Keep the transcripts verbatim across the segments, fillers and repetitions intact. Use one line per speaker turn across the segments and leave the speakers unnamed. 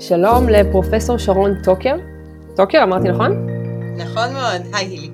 שלום לפרופסור שרון טוקר. טוקר, אמרתי נכון?
נכון מאוד, היי הילי.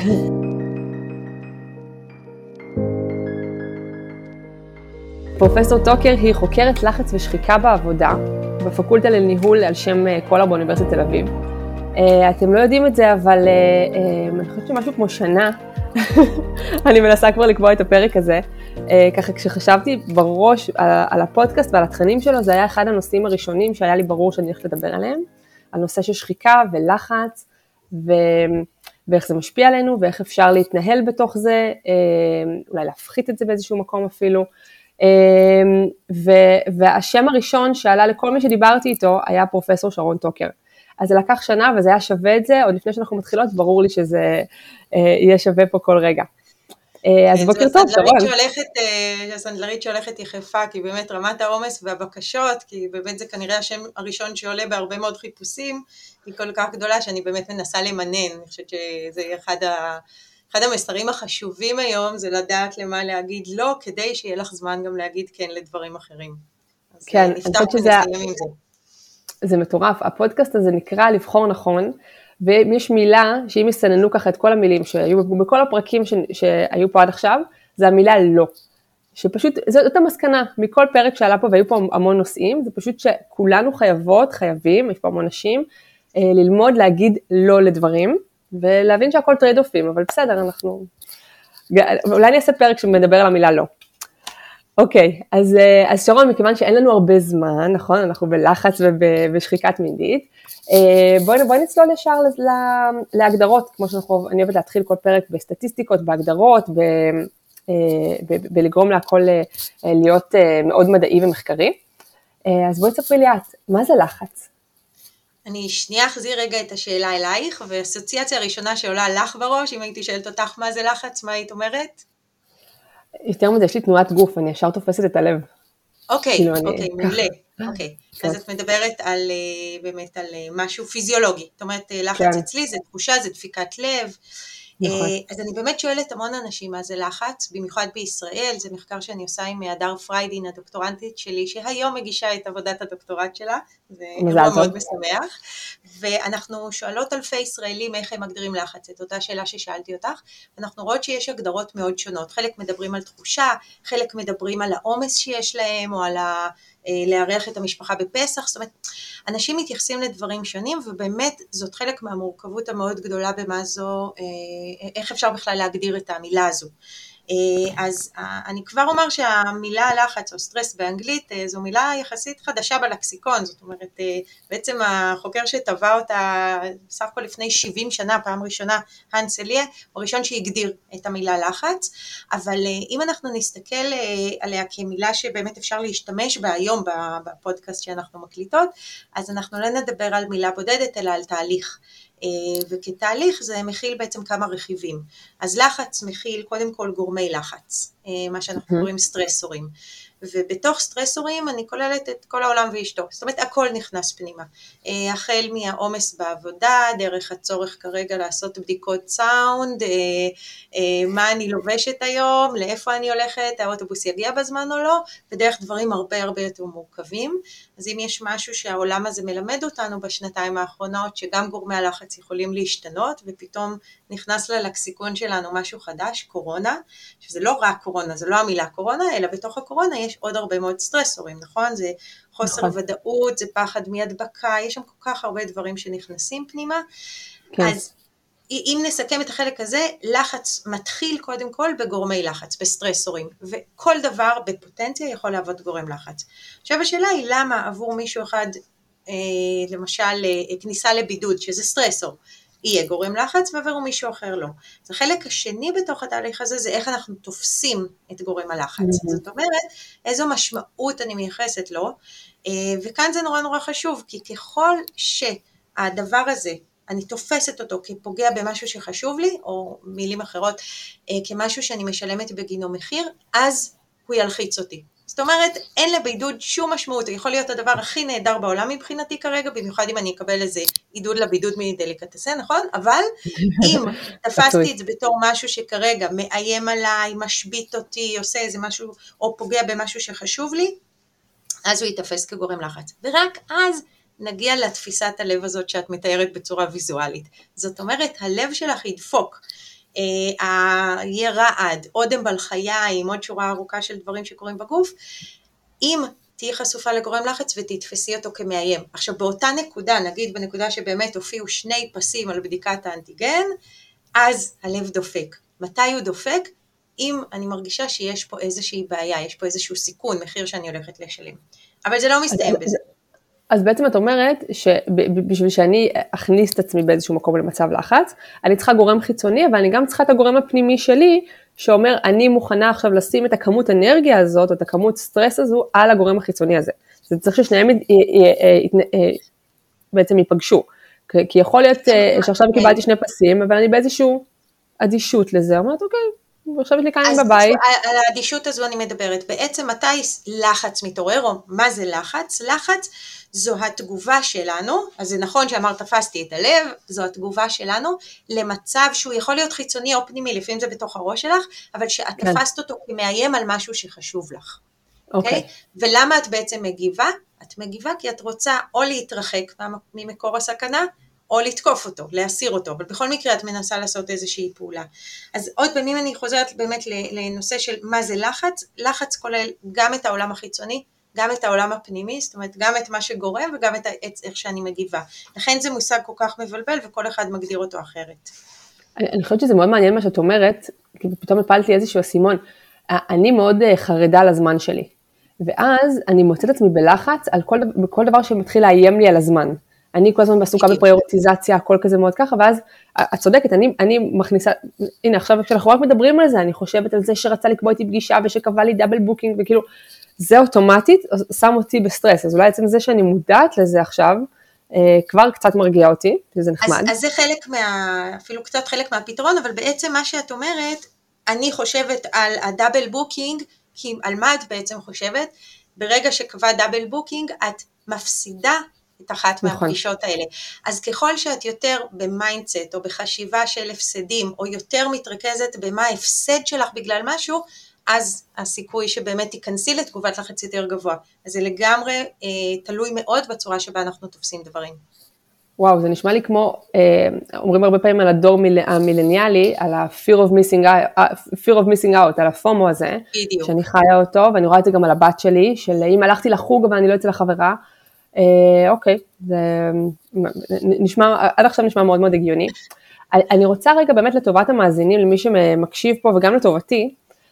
פרופסור טוקר היא חוקרת לחץ ושחיקה בעבודה, בפקולטה לניהול על שם קולר באוניברסיטת תל אביב. אתם לא יודעים את זה, אבל אני חושבת שמשהו כמו שנה, אני מנסה כבר לקבוע את הפרק הזה, ככה כשחשבתי בראש על הפודקאסט ועל התכנים שלו, זה היה אחד הנושאים הראשונים שהיה לי ברור שאני הולכת לדבר עליהם, על נושא של שחיקה ולחץ, ו... ואיך זה משפיע עלינו, ואיך אפשר להתנהל בתוך זה, אולי להפחית את זה באיזשהו מקום אפילו, והשם הראשון שעלה לכל מי שדיברתי איתו, היה פרופסור שרון טוקר. אז זה לקח שנה, וזה היה שווה את זה, עוד לפני שאנחנו מתחילות, ברור לי שזה יהיה שווה פה כל רגע. אז בוקר טוב, שרון.
הסנדלרית שהולכת יחפה, כי באמת רמת העומס והבקשות, כי באמת זה כנראה השם הראשון שעולה בהרבה מאוד חיפושים, היא כל כך גדולה שאני באמת מנסה למנן, אני חושבת שזה אחד ה... אחד המסרים החשובים היום זה לדעת למה להגיד לא, כדי שיהיה לך זמן גם להגיד כן לדברים אחרים.
כן, אני חושבת שזה... זה מטורף. הפודקאסט הזה נקרא לבחור נכון, ויש מילה שאם יסננו ככה את כל המילים שהיו בכל הפרקים ש... שהיו פה עד עכשיו, זה המילה לא. שפשוט, זאת המסקנה, מכל פרק שעלה פה והיו פה המון נושאים, זה פשוט שכולנו חייבות, חייבים, יש פה המון נשים, ללמוד להגיד לא לדברים, ולהבין שהכל טרייד אופים, אבל בסדר, אנחנו... אולי אני אעשה פרק שמדבר על המילה לא. אוקיי, אז, אז שרון, מכיוון שאין לנו הרבה זמן, נכון? אנחנו בלחץ ובשחיקה תמידית, בואי, בואי נצלול ישר להגדרות, כמו שאנחנו, אני אוהבת להתחיל כל פרק בסטטיסטיקות, בהגדרות, ב, ב, בלגרום להכל להיות מאוד מדעי ומחקרי. אז בואי תספרי לי את, מה זה לחץ?
אני שנייה אחזיר רגע את השאלה אלייך, והאסוציאציה הראשונה שעולה לך בראש, אם הייתי שואלת אותך מה זה לחץ, מה היית אומרת?
יותר מזה, יש לי תנועת גוף, אני ישר תופסת את הלב.
אוקיי, אוקיי, מעולה. אוקיי, אז את מדברת על, באמת על משהו פיזיולוגי, זאת אומרת, לחץ אצלי זה תחושה, זה דפיקת לב, אז אני באמת שואלת המון אנשים מה זה לחץ, במיוחד בישראל, זה מחקר שאני עושה עם הדר פריידין, הדוקטורנטית שלי, שהיום מגישה את עבודת הדוקטורט שלה, זה אירוע מאוד משמח, ואנחנו שואלות אלפי ישראלים איך הם מגדירים לחץ, את אותה שאלה ששאלתי אותך, אנחנו רואות שיש הגדרות מאוד שונות, חלק מדברים על תחושה, חלק מדברים על העומס שיש להם, או על ה... לארח את המשפחה בפסח, זאת אומרת, אנשים מתייחסים לדברים שונים, ובאמת זאת חלק מהמורכבות המאוד גדולה במה זו, איך אפשר בכלל להגדיר את המילה הזו. אז אני כבר אומר שהמילה לחץ או סטרס באנגלית, זו מילה יחסית חדשה בלקסיקון, זאת אומרת, בעצם החוקר שטבע אותה, בסך הכל לפני שבעים שנה, פעם ראשונה, הנס אליה, הוא הראשון שהגדיר את המילה לחץ, אבל אם אנחנו נסתכל עליה כמילה שבאמת אפשר להשתמש בה היום בפודקאסט שאנחנו מקליטות, אז אנחנו לא נדבר על מילה בודדת, אלא על תהליך. וכתהליך זה מכיל בעצם כמה רכיבים. אז לחץ מכיל קודם כל גורמי לחץ, מה שאנחנו קוראים סטרסורים. ובתוך סטרסורים אני כוללת את כל העולם ואשתו, זאת אומרת הכל נכנס פנימה, החל מהעומס בעבודה, דרך הצורך כרגע לעשות בדיקות סאונד, מה אני לובשת היום, לאיפה אני הולכת, האוטובוס יגיע בזמן או לא, ודרך דברים הרבה הרבה יותר מורכבים. אז אם יש משהו שהעולם הזה מלמד אותנו בשנתיים האחרונות, שגם גורמי הלחץ יכולים להשתנות, ופתאום נכנס ללקסיקון שלנו משהו חדש, קורונה, שזה לא רק קורונה, זה לא המילה קורונה, אלא בתוך הקורונה יש עוד הרבה מאוד סטרסורים, נכון? זה חוסר נכון. ודאות, זה פחד מהדבקה, יש שם כל כך הרבה דברים שנכנסים פנימה. כן. אז אם נסכם את החלק הזה, לחץ מתחיל קודם כל בגורמי לחץ, בסטרסורים, וכל דבר בפוטנציה יכול לעבוד גורם לחץ. עכשיו השאלה היא למה עבור מישהו אחד, אה, למשל אה, כניסה לבידוד, שזה סטרסור, יהיה גורם לחץ ועברו מישהו אחר לא. אז החלק השני בתוך התהליך הזה זה איך אנחנו תופסים את גורם הלחץ. Mm-hmm. זאת אומרת, איזו משמעות אני מייחסת לו, וכאן זה נורא נורא חשוב, כי ככל שהדבר הזה, אני תופסת אותו כפוגע במשהו שחשוב לי, או מילים אחרות, כמשהו שאני משלמת בגינו מחיר, אז הוא ילחיץ אותי. זאת אומרת, אין לבידוד שום משמעות, יכול להיות הדבר הכי נהדר בעולם מבחינתי כרגע, במיוחד אם אני אקבל איזה עידוד לבידוד מדליקטסן, נכון? אבל אם תפסתי את זה בתור משהו שכרגע מאיים עליי, משבית אותי, עושה איזה משהו, או פוגע במשהו שחשוב לי, אז הוא יתפס כגורם לחץ. ורק אז נגיע לתפיסת הלב הזאת שאת מתארת בצורה ויזואלית. זאת אומרת, הלב שלך ידפוק, יהיה רעד, אודם בלחיים, עוד שורה ארוכה של דברים שקורים בגוף, אם תהי חשופה לגורם לחץ ותתפסי אותו כמאיים. עכשיו באותה נקודה, נגיד בנקודה שבאמת הופיעו שני פסים על בדיקת האנטיגן, אז הלב דופק. מתי הוא דופק? אם אני מרגישה שיש פה איזושהי בעיה, יש פה איזשהו סיכון, מחיר שאני הולכת לשלם. אבל זה לא מסתיים בזה.
אז בעצם את אומרת שבשביל שאני אכניס את עצמי באיזשהו מקום למצב לחץ, אני צריכה גורם חיצוני, אבל אני גם צריכה את הגורם הפנימי שלי, שאומר אני מוכנה עכשיו לשים את הכמות אנרגיה הזאת, או את הכמות סטרס הזו, על הגורם החיצוני הזה. זה צריך ששניהם בעצם ייפגשו. כי יכול להיות שעכשיו קיבלתי שני פסים, אבל אני באיזשהו אדישות לזה, אומרת אוקיי, ועכשיו יש לי כאן בבית.
על האדישות הזו אני מדברת, בעצם מתי לחץ מתעורר, או מה זה לחץ? לחץ זו התגובה שלנו, אז זה נכון שאמרת תפסתי את הלב, זו התגובה שלנו, למצב שהוא יכול להיות חיצוני או פנימי, לפעמים זה בתוך הראש שלך, אבל שאת כן. תפסת אותו כמאיים על משהו שחשוב לך. אוקיי? Okay. ולמה את בעצם מגיבה? את מגיבה כי את רוצה או להתרחק ממקור הסכנה, או לתקוף אותו, להסיר אותו, אבל בכל מקרה את מנסה לעשות איזושהי פעולה. אז עוד פעמים אני חוזרת באמת לנושא של מה זה לחץ, לחץ כולל גם את העולם החיצוני, גם את העולם הפנימי, זאת אומרת גם את מה שגורם וגם את איך שאני מגיבה. לכן זה מושג כל כך מבלבל וכל אחד מגדיר אותו אחרת.
אני, אני חושבת שזה מאוד מעניין מה שאת אומרת, כי פתאום הפלתי איזשהו סימון, אני מאוד חרדה לזמן שלי, ואז אני מוצאת עצמי בלחץ על כל, בכל דבר שמתחיל לאיים לי על הזמן. אני כל הזמן בעסוקה בפריוריטיזציה, הכל כזה מאוד ככה, ואז את צודקת, אני, אני מכניסה, הנה עכשיו כשאנחנו רק מדברים על זה, אני חושבת על זה שרצה לקבוע איתי פגישה, ושקבע לי דאבל בוקינג, וכאילו, זה אוטומטית, שם אותי בסטרס, אז אולי עצם זה שאני מודעת לזה עכשיו, כבר קצת מרגיע אותי, שזה נחמד.
אז, אז זה חלק מה, אפילו קצת חלק מהפתרון, אבל בעצם מה שאת אומרת, אני חושבת על הדאבל בוקינג, כי על מה את בעצם חושבת? ברגע שקבע דאבל בוקינג, את מפסידה את אחת נכון. מהפגישות האלה. אז ככל שאת יותר במיינדסט, או בחשיבה של הפסדים, או יותר מתרכזת במה ההפסד שלך בגלל משהו, אז הסיכוי שבאמת תיכנסי לתגובת לחץ יותר גבוה. אז זה לגמרי אה, תלוי מאוד בצורה שבה אנחנו תופסים דברים.
וואו, זה נשמע לי כמו, אה, אומרים הרבה פעמים על הדור מיל, המילניאלי, על ה-fear of missing out, fear of missing out, על הפומו הזה, בדיוק. שאני חיה אותו, ואני רואה את זה גם על הבת שלי, של אם הלכתי לחוג אבל אני לא אצל החברה, אה, אוקיי, זה נשמע, עד עכשיו נשמע מאוד מאוד הגיוני. אני רוצה רגע באמת לטובת המאזינים, למי שמקשיב פה וגם לטובתי,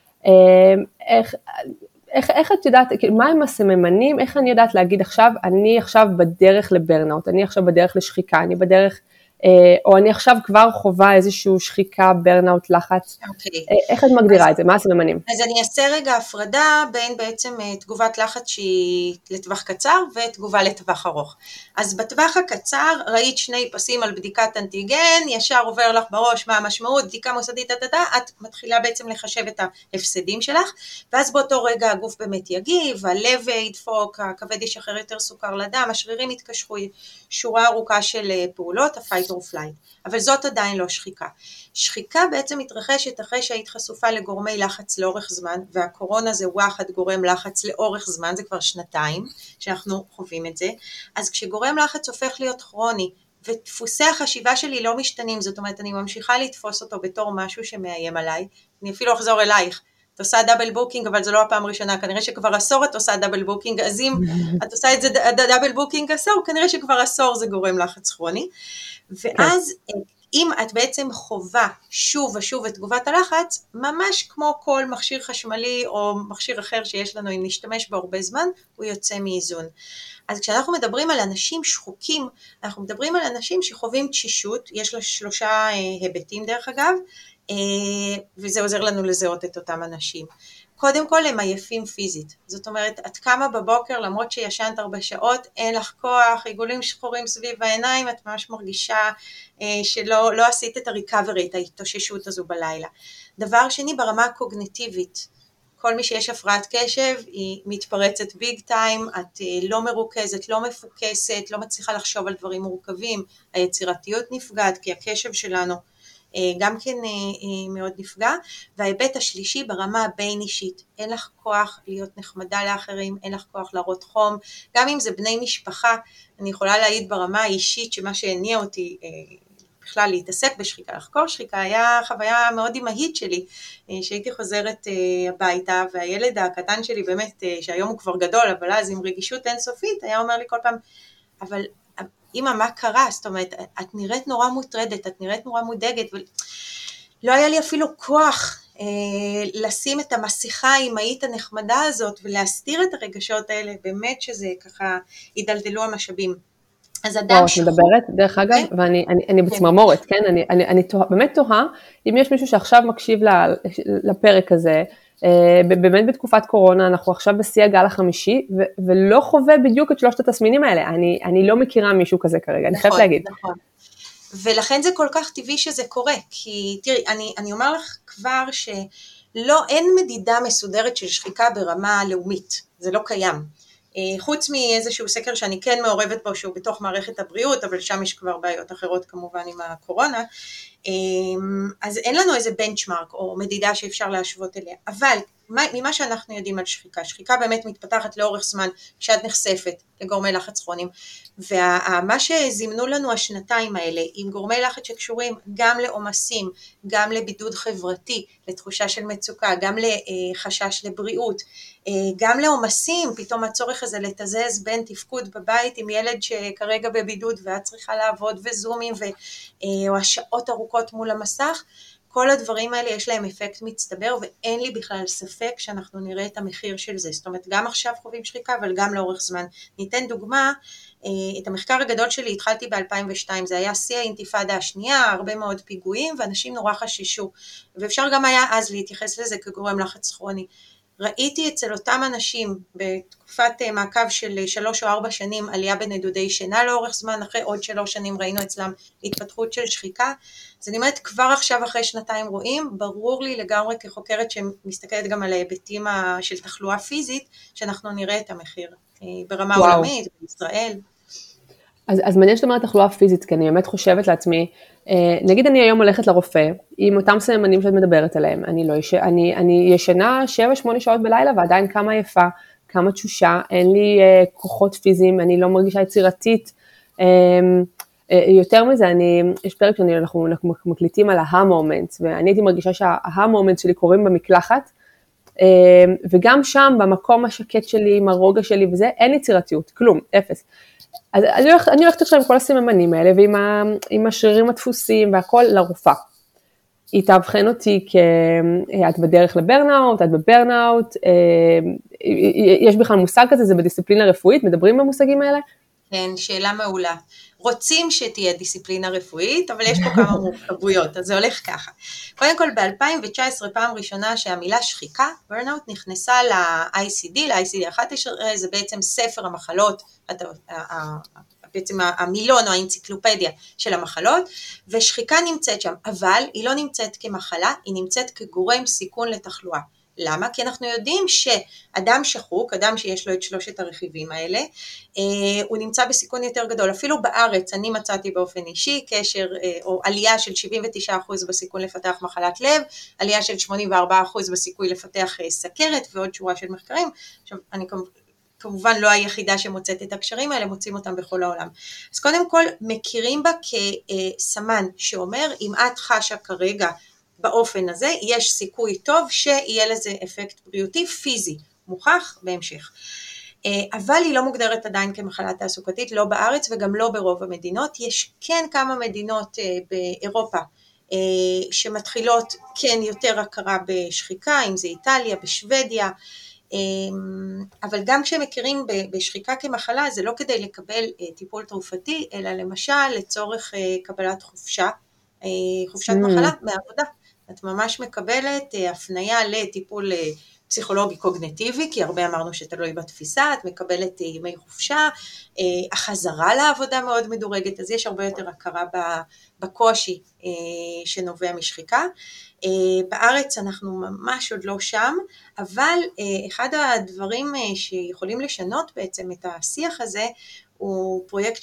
איך, איך, איך את יודעת, מה הם הסממנים, איך אני יודעת להגיד עכשיו, אני עכשיו בדרך לברנאוט, אני עכשיו בדרך לשחיקה, אני בדרך, או אני עכשיו כבר חובה איזושהי שחיקה, ברנאוט, לחץ, okay. איך את מגדירה אז, את זה, מה הסממנים?
אז אני אעשה רגע הפרדה בין בעצם תגובת לחץ שהיא לטווח קצר ותגובה לטווח ארוך. אז בטווח הקצר ראית שני פסים על בדיקת אנטיגן, ישר עובר לך בראש מה המשמעות, בדיקה מוסדית, את מתחילה בעצם לחשב את ההפסדים שלך, ואז באותו רגע הגוף באמת יגיב, הלב ידפוק, הכבד ישחרר יותר סוכר לדם, השרירים יתקשרו, שורה ארוכה של פעולות, ה-fight or flight, אבל זאת עדיין לא שחיקה. שחיקה בעצם מתרחשת אחרי שהיית חשופה לגורמי לחץ לאורך זמן, והקורונה זה וואחד גורם לחץ לאורך זמן, זה כבר שנתיים שאנחנו חווים את זה, אז כשגורם לחץ הופך להיות כרוני, ודפוסי החשיבה שלי לא משתנים, זאת אומרת אני ממשיכה לתפוס אותו בתור משהו שמאיים עליי, אני אפילו אחזור אלייך, את עושה דאבל בוקינג, אבל זו לא הפעם הראשונה, כנראה שכבר עשור את עושה דאבל בוקינג, אז אם את עושה את זה דאבל בוקינג עשור, כנראה שכבר עשור זה גורם לחץ כרוני, ואז אם את בעצם חובה שוב ושוב את תגובת הלחץ, ממש כמו כל מכשיר חשמלי או מכשיר אחר שיש לנו, אם נשתמש בו הרבה זמן, הוא יוצא מאיזון. אז כשאנחנו מדברים על אנשים שחוקים, אנחנו מדברים על אנשים שחווים תשישות, יש לה שלושה היבטים דרך אגב, וזה עוזר לנו לזהות את אותם אנשים. קודם כל הם עייפים פיזית, זאת אומרת את קמה בבוקר למרות שישנת הרבה שעות, אין לך כוח, עיגולים שחורים סביב העיניים, את ממש מרגישה שלא לא עשית את הריקאברי, את ההתאוששות הזו בלילה. דבר שני, ברמה הקוגניטיבית, כל מי שיש הפרעת קשב היא מתפרצת ביג טיים, את לא מרוכזת, לא מפוקסת, לא מצליחה לחשוב על דברים מורכבים, היצירתיות נפגעת כי הקשב שלנו גם כן מאוד נפגע. וההיבט השלישי ברמה הבין אישית, אין לך כוח להיות נחמדה לאחרים, אין לך כוח להראות חום, גם אם זה בני משפחה. אני יכולה להעיד ברמה האישית שמה שהניע אותי בכלל להתעסק בשחיקה, לחקור שחיקה, היה חוויה מאוד אימהית שלי, שהייתי חוזרת הביתה, והילד הקטן שלי באמת, שהיום הוא כבר גדול, אבל אז עם רגישות אינסופית, היה אומר לי כל פעם, אבל אמא, מה קרה? זאת אומרת, את נראית נורא מוטרדת, את נראית נורא מודאגת, ולא היה לי אפילו כוח אה, לשים את המסיכה האימהית הנחמדה הזאת, ולהסתיר את הרגשות האלה, באמת שזה ככה, ידלדלו המשאבים. אז אדם שחור.
את מדברת, דרך אגב, ואני אני, אני בצמרמורת, כן? אני, אני, אני תוה, באמת תוהה, אם יש מישהו שעכשיו מקשיב לפרק הזה, באמת בתקופת קורונה, אנחנו עכשיו בשיא הגל החמישי, ו- ולא חווה בדיוק את שלושת התסמינים האלה, אני, אני לא מכירה מישהו כזה כרגע, נכון, אני חייבת להגיד.
נכון, ולכן זה כל כך טבעי שזה קורה, כי תראי, אני, אני אומר לך כבר שלא, אין מדידה מסודרת של שחיקה ברמה לאומית, זה לא קיים. חוץ מאיזשהו סקר שאני כן מעורבת בו, שהוא בתוך מערכת הבריאות, אבל שם יש כבר בעיות אחרות כמובן עם הקורונה, אז אין לנו איזה בנצ'מרק או מדידה שאפשר להשוות אליה, אבל ממה שאנחנו יודעים על שחיקה, שחיקה באמת מתפתחת לאורך זמן, כשאת נחשפת לגורמי לחץ כרוניים, ומה שזימנו לנו השנתיים האלה, עם גורמי לחץ שקשורים גם לעומסים, גם לבידוד חברתי, לתחושה של מצוקה, גם לחשש לבריאות, גם לעומסים, פתאום הצורך הזה לתזז בין תפקוד בבית עם ילד שכרגע בבידוד, ואת צריכה לעבוד וזומים, או השעות ארוכות מול המסך, כל הדברים האלה יש להם אפקט מצטבר, ואין לי בכלל ספק שאנחנו נראה את המחיר של זה. זאת אומרת, גם עכשיו חווים שחיקה, אבל גם לאורך זמן. ניתן דוגמה, את המחקר הגדול שלי התחלתי ב-אלפיים ושתיים, זה היה שיא האינתיפאדה השנייה, הרבה מאוד פיגועים, ואנשים נורא חששו. ואפשר גם היה אז להתייחס לזה כגורם לחץ כרוני. ראיתי אצל אותם אנשים בתקופת מעקב של שלוש או ארבע שנים עלייה בנדודי שינה לאורך זמן, אחרי עוד שלוש שנים ראינו אצלם התפתחות של שחיקה. אז אני אומרת, כבר עכשיו אחרי שנתיים רואים, ברור לי לגמרי כחוקרת שמסתכלת גם על ההיבטים של תחלואה פיזית, שאנחנו נראה את המחיר ברמה וואו. עולמית, בישראל.
אז, אז מעניין שאת אומרת תחלואה פיזית, כי אני באמת חושבת לעצמי, אה, נגיד אני היום הולכת לרופא, עם אותם סממנים שאת מדברת עליהם, אני, לא יש, אני, אני ישנה שבע שמונה שעות בלילה, ועדיין כמה יפה, כמה תשושה, אין לי אה, כוחות פיזיים, אני לא מרגישה יצירתית, אה, אה, יותר מזה, אני, יש פרק שאנחנו אנחנו מקליטים על ה-moments, ואני הייתי מרגישה שה-moments שלי קורים במקלחת, אה, וגם שם, במקום השקט שלי, עם הרוגע שלי וזה, אין יצירתיות, כלום, אפס. אז אני הולכת, אני הולכת עכשיו עם כל הסיממנים האלה, ועם ה, עם השרירים הדפוסים והכל לרופאה. היא תאבחן אותי כאת בדרך לברנאוט, את בברנאוט, יש בכלל מושג כזה, זה בדיסציפלינה רפואית, מדברים במושגים האלה?
כן, שאלה מעולה. רוצים שתהיה דיסציפלינה רפואית, אבל יש פה כמה מורכבויות, אז זה הולך ככה. קודם כל, ב-אלפיים תשע עשרה פעם ראשונה שהמילה שחיקה, ברנאוט, נכנסה ל-איי סי די, ל-איי סי די אחת עשרה, זה בעצם ספר המחלות, בעצם המילון או האנציקלופדיה של המחלות, ושחיקה נמצאת שם, אבל היא לא נמצאת כמחלה, היא נמצאת כגורם סיכון לתחלואה. למה? כי אנחנו יודעים שאדם שחוק, אדם שיש לו את שלושת הרכיבים האלה, אה, הוא נמצא בסיכון יותר גדול. אפילו בארץ אני מצאתי באופן אישי קשר אה, או עלייה של שבעים ותשעה אחוז בסיכון לפתח מחלת לב, עלייה של שמונים וארבעה אחוז בסיכוי לפתח אה, סכרת ועוד שורה של מחקרים. עכשיו אני כמובן, כמובן לא היחידה שמוצאת את הקשרים האלה, מוצאים אותם בכל העולם. אז קודם כל מכירים בה כסמן שאומר, אם את חשה כרגע באופן הזה, יש סיכוי טוב שיהיה לזה אפקט בריאותי פיזי, מוכח בהמשך. אבל היא לא מוגדרת עדיין כמחלה תעסוקתית, לא בארץ וגם לא ברוב המדינות. יש כן כמה מדינות באירופה שמתחילות כן יותר הכרה בשחיקה, אם זה איטליה, בשוודיה, אבל גם כשמכירים בשחיקה כמחלה, זה לא כדי לקבל טיפול תרופתי, אלא למשל לצורך קבלת חופשה, חופשת מחלה מהעבודה. את ממש מקבלת הפניה לטיפול פסיכולוגי קוגניטיבי, כי הרבה אמרנו שתלוי בתפיסה, את מקבלת ימי חופשה, החזרה לעבודה מאוד מדורגת, אז יש הרבה יותר הכרה בקושי שנובע משחיקה. בארץ אנחנו ממש עוד לא שם, אבל אחד הדברים שיכולים לשנות בעצם את השיח הזה, הוא פרויקט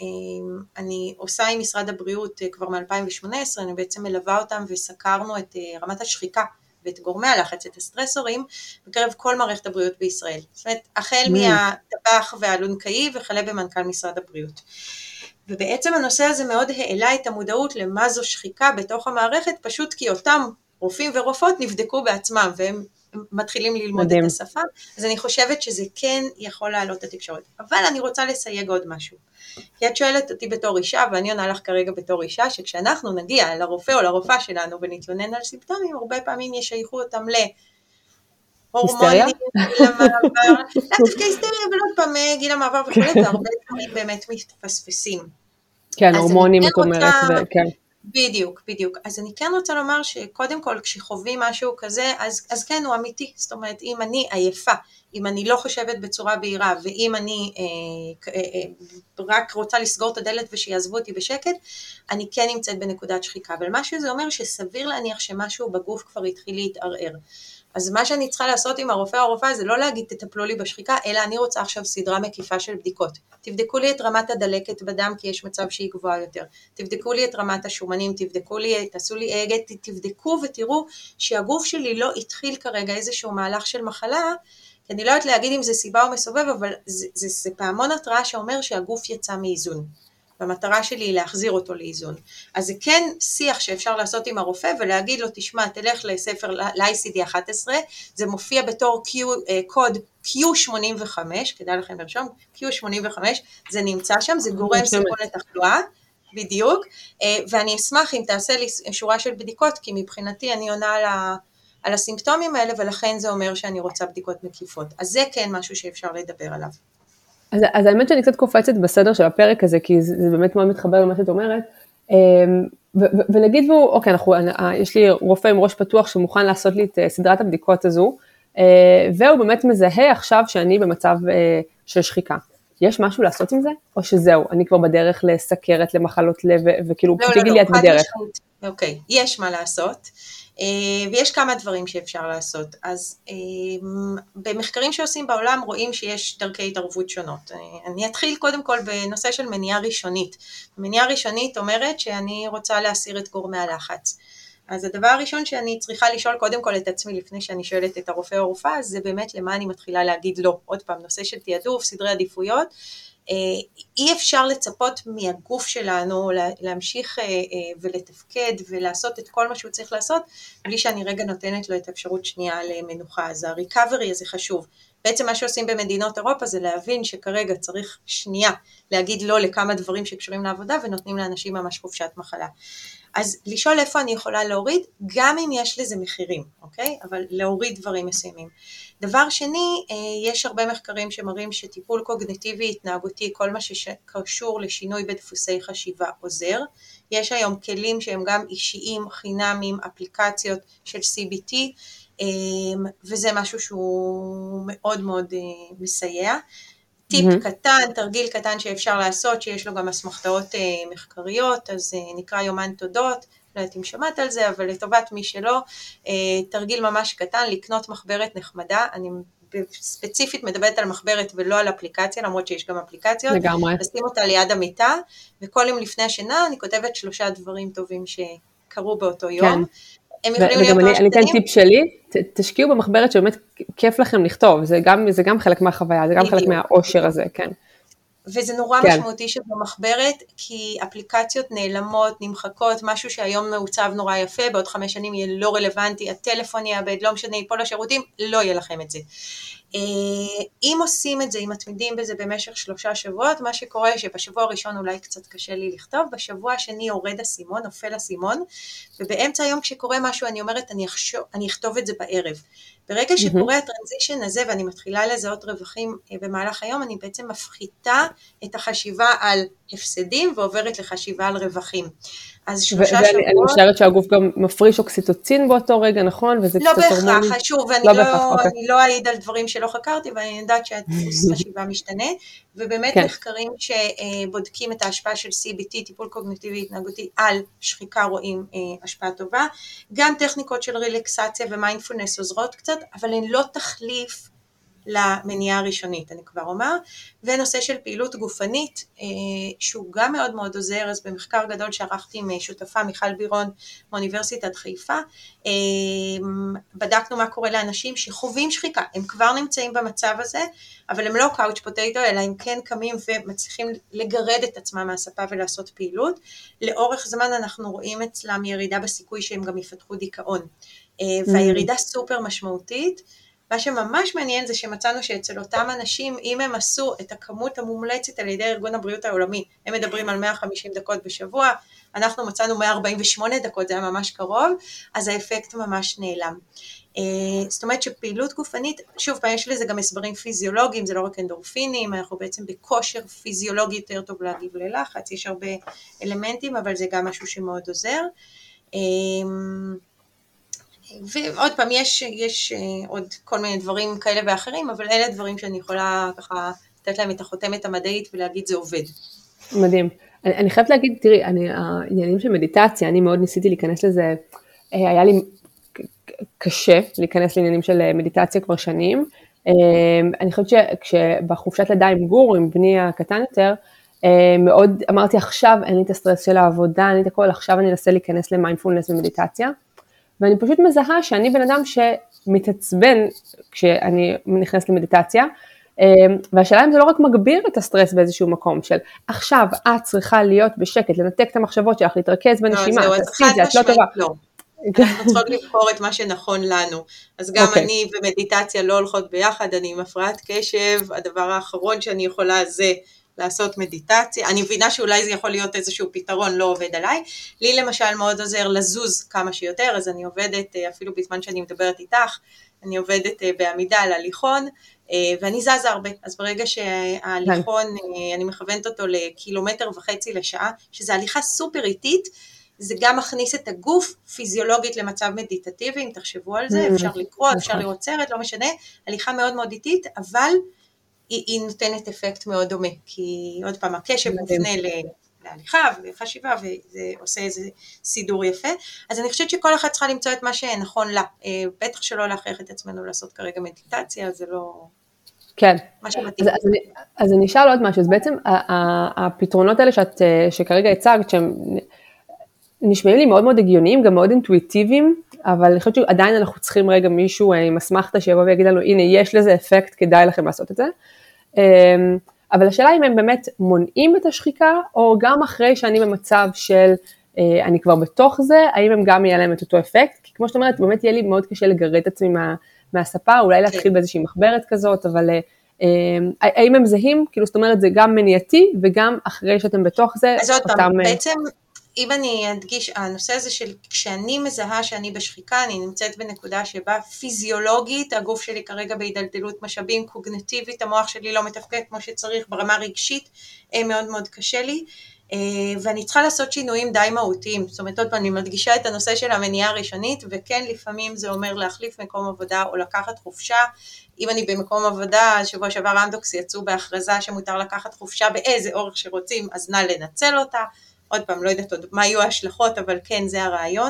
שאני עושה עם משרד הבריאות כבר מ-אלפיים שמונה עשרה, אני בעצם מלווה אותם וסקרנו את רמת השחיקה ואת גורמי הלחץ, את הסטרסורים, בקרב כל מערכת הבריאות בישראל. זאת אומרת, החל mm. מהטבח והלונקאי וכלה במנכ"ל משרד הבריאות. ובעצם הנושא הזה מאוד העלה את המודעות למה זו שחיקה בתוך המערכת, פשוט כי אותם רופאים ורופאות נבדקו בעצמם, והם מתחילים ללמוד מדהים. את השפה, אז אני חושבת שזה כן יכול לעלות את התקשורת. אבל אני רוצה לסייג עוד משהו. כי את שואלת אותי בתור אישה, ואני עונה לך כרגע בתור אישה, שכשאנחנו נגיע לרופא או לרופאה שלנו ונתלונן על סימפטומים, הרבה פעמים ישייכו אותם להורמונים, גיל המעבר, דווקא היסטריה, אבל עוד פעם גיל המעבר וכו', והרבה דברים באמת מתפספסים.
כן, הורמונים את אומרת, כן.
בדיוק, בדיוק. אז אני כן רוצה לומר שקודם כל כשחווים משהו כזה, אז, אז כן הוא אמיתי. זאת אומרת, אם אני עייפה, אם אני לא חושבת בצורה בהירה, ואם אני אה, אה, אה, רק רוצה לסגור את הדלת ושיעזבו אותי בשקט, אני כן נמצאת בנקודת שחיקה. אבל מה שזה אומר שסביר להניח שמשהו בגוף כבר התחיל להתערער. אז מה שאני צריכה לעשות עם הרופא או הרופאה זה לא להגיד תטפלו לי בשחיקה, אלא אני רוצה עכשיו סדרה מקיפה של בדיקות. תבדקו לי את רמת הדלקת בדם כי יש מצב שהיא גבוהה יותר. תבדקו לי את רמת השומנים, תבדקו לי, תעשו לי אגד, תבדקו ותראו שהגוף שלי לא התחיל כרגע איזשהו מהלך של מחלה, כי אני לא יודעת להגיד אם זה סיבה או מסובב, אבל זה, זה, זה פעמון התראה שאומר שהגוף יצא מאיזון. והמטרה שלי היא להחזיר אותו לאיזון. אז זה כן שיח שאפשר לעשות עם הרופא ולהגיד לו, תשמע, תלך לספר ל-איי סי די אחת עשרה, זה מופיע בתור Q, קוד קיו שמונים וחמש, כדאי לכם לרשום, קיו שמונים וחמש, זה נמצא שם, זה גורם סיכון לתחלואה, בדיוק, ואני אשמח אם תעשה לי שורה של בדיקות, כי מבחינתי אני עונה על ה... על הסימפטומים האלה, ולכן זה אומר שאני רוצה בדיקות מקיפות. אז זה כן משהו שאפשר לדבר עליו.
אז, אז האמת שאני קצת קופצת בסדר של הפרק הזה, כי זה, זה באמת מאוד מתחבר למה שאת אומרת, ו, ו, ונגיד בו, אוקיי, אנחנו, יש לי רופא עם ראש פתוח שמוכן לעשות לי את סדרת הבדיקות הזו, והוא באמת מזהה עכשיו שאני במצב של שחיקה. יש משהו לעשות עם זה? או שזהו, אני כבר בדרך לסכרת, למחלות לב, וכאילו,
לא,
תגידי
לא,
לי את בדרך.
אוקיי, יש מה לעשות. ויש כמה דברים שאפשר לעשות. אז במחקרים שעושים בעולם רואים שיש דרכי התערבות שונות. אני אתחיל קודם כל בנושא של מניעה ראשונית. מניעה ראשונית אומרת שאני רוצה להסיר את גורמי הלחץ. אז הדבר הראשון שאני צריכה לשאול קודם כל את עצמי לפני שאני שואלת את הרופא או הרופאה, זה באמת למה אני מתחילה להגיד לא. עוד פעם, נושא של תיעדוף, סדרי עדיפויות, אי אפשר לצפות מהגוף שלנו להמשיך ולתפקד ולעשות את כל מה שהוא צריך לעשות, בלי שאני רגע נותנת לו את האפשרות שנייה למנוחה. אז הריקאברי הזה חשוב. בעצם מה שעושים במדינות אירופה זה להבין שכרגע צריך שנייה להגיד לא לכמה דברים שקשורים לעבודה, ונותנים לאנשים ממש חופשת מחלה. אז לשאול איפה אני יכולה להוריד, גם אם יש לזה מחירים, אוקיי? אבל להוריד דברים מסוימים. דבר שני, יש הרבה מחקרים שמראים שטיפול קוגניטיבי התנהגותי, כל מה שקשור לשינוי בדפוסי חשיבה עוזר. יש היום כלים שהם גם אישיים, חינמים, אפליקציות של סי בי טי, וזה משהו שהוא מאוד מאוד מסייע. טיפ mm-hmm. קטן, תרגיל קטן שאפשר לעשות, שיש לו גם אסמכתאות אה, מחקריות, אז אה, נקרא יומן תודות, לא יודעת אם שמעת על זה, אבל לטובת מי שלא, אה, תרגיל ממש קטן, לקנות מחברת נחמדה, אני ספציפית מדברת על מחברת ולא על אפליקציה, למרות שיש גם אפליקציות,
לגמרי.
לשים אותה ליד המיטה, וכל יום לפני השינה אני כותבת שלושה דברים טובים שקרו באותו יום,
כן. וגם אני, אני אתן טיפ שלי, ת, תשקיעו במחברת שבאמת כיף לכם לכתוב, זה גם, זה גם חלק מהחוויה, זה גם חלק מהאושר הזה, כן.
וזה נורא כן. משמעותי שבמחברת, כי אפליקציות נעלמות, נמחקות, משהו שהיום מעוצב נורא יפה, בעוד חמש שנים יהיה לא רלוונטי, הטלפון יאבד, לא משנה, יפול לשירותים, לא יהיה לכם את זה. אם עושים את זה, אם מתמידים בזה במשך שלושה שבועות, מה שקורה שבשבוע הראשון אולי קצת קשה לי לכתוב, בשבוע השני יורד הסימון, נופל הסימון, ובאמצע היום כשקורה משהו אני אומרת, אני, אחשוב, אני אכתוב את זה בערב. ברגע שקורה הטרנזישן הזה, ואני מתחילה לזהות רווחים במהלך היום, אני בעצם מפחיתה את החשיבה על הפסדים, ועוברת לחשיבה על רווחים. אז שלושה שבועות... ואני
משערת שהגוף גם מפריש אוקסיטוצין באותו רגע, נכון? וזה
לא בהכרח, שוב, ואני לא, לא, אני לא אעיד על דברים שלא חקרתי, ואני יודעת שהדפוס חשיבה משתנה, ובאמת כן. מחקרים שבודקים את ההשפעה של סי בי טי, טיפול קוגניטיבי התנהגותי, על שחיקה רואים אה, השפעה טובה, גם טכניקות של רילקסציה ומיינדפולנס עוזרות קצת, אבל הן לא תחליף למניעה הראשונית, אני כבר אומר, ונושא של פעילות גופנית, שהוא גם מאוד מאוד עוזר. אז במחקר גדול שערכתי עם שותפה מיכל בירון מאוניברסיטת חיפה, בדקנו מה קורה לאנשים שחווים שחיקה, הם כבר נמצאים במצב הזה, אבל הם לא קאוץ' פוטטו, אלא הם כן קמים ומצליחים לגרד את עצמם מהספה ולעשות פעילות. לאורך זמן אנחנו רואים אצלם ירידה בסיכוי שהם גם יפתחו דיכאון, והירידה סופר משמעותית. מה שממש מעניין זה שמצאנו שאצל אותם אנשים, אם הם עשו את הכמות המומלצת על ידי ארגון הבריאות העולמי, הם מדברים על מאה וחמישים דקות בשבוע, אנחנו מצאנו מאה ארבעים ושמונה דקות, זה היה ממש קרוב, אז האפקט ממש נעלם. זאת אומרת שפעילות גופנית, שוב פעם יש לזה גם הסברים פיזיולוגיים, זה לא רק אנדורפינים, אנחנו בעצם בכושר פיזיולוגי יותר טוב להגיב ללחץ, יש הרבה אלמנטים, אבל זה גם משהו שמאוד עוזר. ועוד פעם, יש, יש עוד כל מיני דברים כאלה ואחרים, אבל אלה דברים שאני יכולה ככה לתת להם את החותמת המדעית ולהגיד זה עובד.
מדהים. אני, אני חייבת להגיד, תראי, אני, העניינים של מדיטציה, אני מאוד ניסיתי להיכנס לזה, היה לי קשה להיכנס לעניינים של מדיטציה כבר שנים. אני חושבת שכשבחופשת לידה עם גור, עם בני הקטן יותר, מאוד אמרתי עכשיו אין לי את הסטרס של העבודה, אין לי את הכל, עכשיו אני אנסה להיכנס למיינדפולנס ומדיטציה. ואני פשוט מזהה שאני בן אדם שמתעצבן כשאני נכנס למדיטציה, והשאלה אם זה לא רק מגביר את הסטרס באיזשהו מקום של עכשיו את צריכה להיות בשקט, לנתק את המחשבות שלך, להתרכז בנשימה,
תעשי את זה, את לא טובה. אנחנו צריכות לבחור את מה שנכון לנו, אז גם אני ומדיטציה לא הולכות ביחד, אני עם הפרעת קשב, הדבר האחרון שאני יכולה זה לעשות מדיטציה, אני מבינה שאולי זה יכול להיות איזשהו פתרון, לא עובד עליי, לי למשל מאוד עוזר לזוז כמה שיותר, אז אני עובדת, אפילו בזמן שאני מדברת איתך, אני עובדת בעמידה על הליכון, ואני זזה הרבה, אז ברגע שההליכון, אני מכוונת אותו לקילומטר וחצי לשעה, שזה הליכה סופר איטית, זה גם מכניס את הגוף פיזיולוגית למצב מדיטטיבי, אם תחשבו על זה, אפשר לקרוא, אפשר לראות סרט, לא משנה, הליכה מאוד מאוד איטית, אבל היא, היא נותנת אפקט מאוד דומה, כי עוד פעם, הקשב מופנה להליכה ולחשיבה, וזה עושה איזה סידור יפה, אז אני חושבת שכל אחד צריכה למצוא את מה שנכון לה, בטח שלא להכריח את עצמנו לעשות כרגע מדיטציה, זה לא...
כן,
אז,
אז, אני, אז אני אשאל עוד משהו, אז בעצם הפתרונות האלה שאת, שכרגע הצגת, שהם נשמעים לי מאוד מאוד הגיוניים, גם מאוד אינטואיטיביים, אבל אני חושבת שעדיין אנחנו צריכים רגע מישהו עם אסמכתה שיבוא ויגיד לנו, הנה יש לזה אפקט, כדאי לכם לעשות את זה, אבל השאלה אם הם באמת מונעים את השחיקה, או גם אחרי שאני במצב של, אני כבר בתוך זה, האם הם גם יהיה להם את אותו אפקט, כי כמו שאת אומרת, באמת יהיה לי מאוד קשה לגרד את עצמי מה, מהספה, אולי להתחיל באיזושהי מחברת כזאת, אבל האם הם זהים, כאילו זאת אומרת זה גם מניעתי, וגם אחרי שאתם בתוך זה,
אז עוד פעם, בעצם, אם אני אדגיש, הנושא הזה של כשאני מזהה שאני בשחיקה, אני נמצאת בנקודה שבה פיזיולוגית, הגוף שלי כרגע בהידלדלות משאבים, קוגניטיבית, המוח שלי לא מתפקד כמו שצריך, ברמה רגשית, מאוד מאוד קשה לי, ואני צריכה לעשות שינויים די מהותיים, זאת אומרת עוד פעם, אני מדגישה את הנושא של המניעה הראשונית, וכן לפעמים זה אומר להחליף מקום עבודה, או לקחת חופשה, אם אני במקום עבודה, שבוע שעבר אמדוקס יצאו בהכרזה שמותר לקחת חופשה באיזה אורך שרוצים, אז נא לנצל אותה, עוד פעם, לא יודעת עוד מה יהיו ההשלכות, אבל כן, זה הרעיון,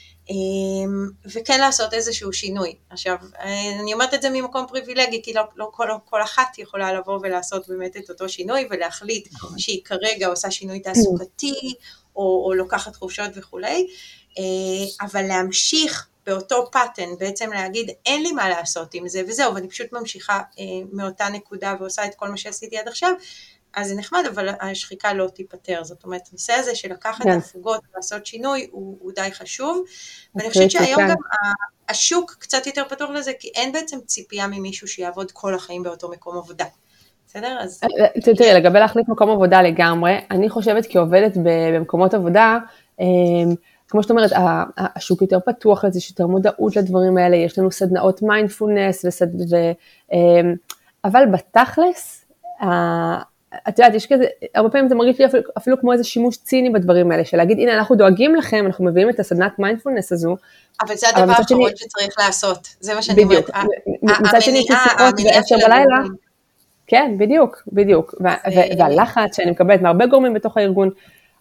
וכן לעשות איזשהו שינוי. עכשיו, אני אומרת את זה ממקום פריבילגי, כי לא, לא כל, כל אחת יכולה לבוא ולעשות באמת את אותו שינוי, ולהחליט שהיא כרגע עושה שינוי תעסוקתי, או, או לוקחת חופשות וכולי, אבל להמשיך באותו פאטן, בעצם להגיד, אין לי מה לעשות עם זה, וזהו, ואני פשוט ממשיכה מאותה נקודה, ועושה את כל מה שעשיתי עד עכשיו, אז זה נחמד, אבל השחיקה לא תיפטר, זאת אומרת, הנושא הזה של לקחת yeah. הפוגות ולעשות שינוי, הוא, הוא די חשוב, okay, ואני חושבת שהיום okay. גם השוק קצת יותר פתוח לזה, כי אין בעצם ציפייה ממישהו שיעבוד כל החיים באותו מקום עבודה, בסדר? אז...
תראי, לגבי להחליף מקום עבודה לגמרי, אני חושבת כי עובדת במקומות עבודה, כמו שאת אומרת, השוק יותר פתוח לזה, יש יותר מודעות לדברים האלה, יש לנו סדנאות מיינדפולנס, וסד... ו... אבל בתכלס, את יודעת, יש כזה, הרבה פעמים זה מרגיש לי אפילו, אפילו כמו איזה שימוש ציני בדברים האלה, של להגיד, הנה, אנחנו דואגים לכם, אנחנו מביאים את הסדנת מיינדפולנס הזו.
אבל זה הדבר האחרון שצריך לעשות, זה מה שאני אומרת.
מצד שני, יש לי שיחות בעשר בלילה, כן, בדיוק, בדיוק, והלחץ שאני מקבלת מהרבה גורמים בתוך הארגון,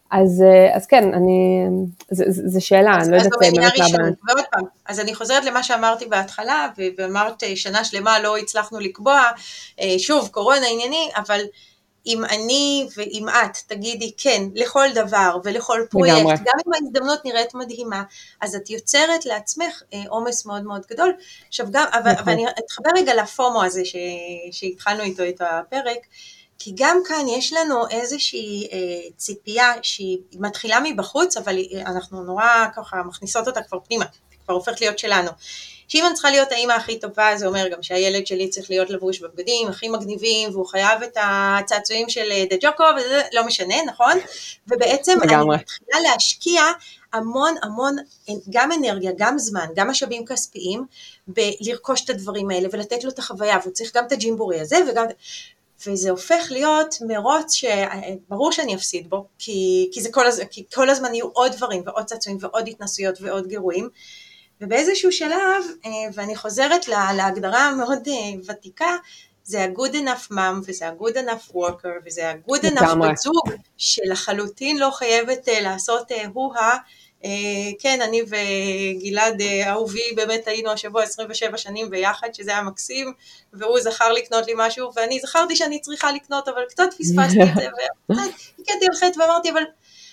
אז, אז כן, אני, זה, זה שאלה, אני לא יודעת באמת מה הבנת.
ועוד פעם, אז אני חוזרת למה שאמרתי בהתחלה, ואמרת שנה שלמה לא הצלחנו לקבוע, שוב, קורונה ענייני, אבל אם אני ואם את תגידי כן לכל דבר ולכל פרויקט, לגמרי. גם אם ההזדמנות נראית מדהימה, אז את יוצרת לעצמך עומס מאוד מאוד גדול. עכשיו גם, אבל, אבל אני אתחבר רגע לפומו הזה ש, שהתחלנו איתו את הפרק, כי גם כאן יש לנו איזושהי אה, ציפייה שהיא מתחילה מבחוץ, אבל אנחנו נורא ככה מכניסות אותה כבר פנימה, כבר הופכת להיות שלנו. שאם אני צריכה להיות האמא הכי טובה, זה אומר גם שהילד שלי צריך להיות לבוש בבגדים הכי מגניבים, והוא חייב את הצעצועים של דג'וקו, וזה לא משנה, נכון? ובעצם לגמרי. אני מתחילה להשקיע המון המון, גם אנרגיה, גם זמן, גם משאבים כספיים, בלרכוש את הדברים האלה, ולתת לו את החוויה, והוא צריך גם את הג'ימבורי הזה, וגם... וזה הופך להיות מרוץ שברור שאני אפסיד בו, כי, כי, זה כל, הז... כי כל הזמן יהיו עוד דברים, ועוד צעצועים, ועוד התנסויות, ועוד גירויים, ובאיזשהו שלב, ואני חוזרת להגדרה המאוד ותיקה, זה ה-good enough mom, וזה ה-good enough worker, וזה ה-good enough בת זוג, שלחלוטין לא חייבת לעשות הו-ה, כן, אני וגלעד אהובי באמת היינו השבוע עשרים ושבע שנים ביחד, שזה היה מקסים, והוא זכר לקנות לי משהו, ואני זכרתי שאני צריכה לקנות, אבל קצת פספסתי את זה, וקצת הגעתי על חטא ואמרתי, אבל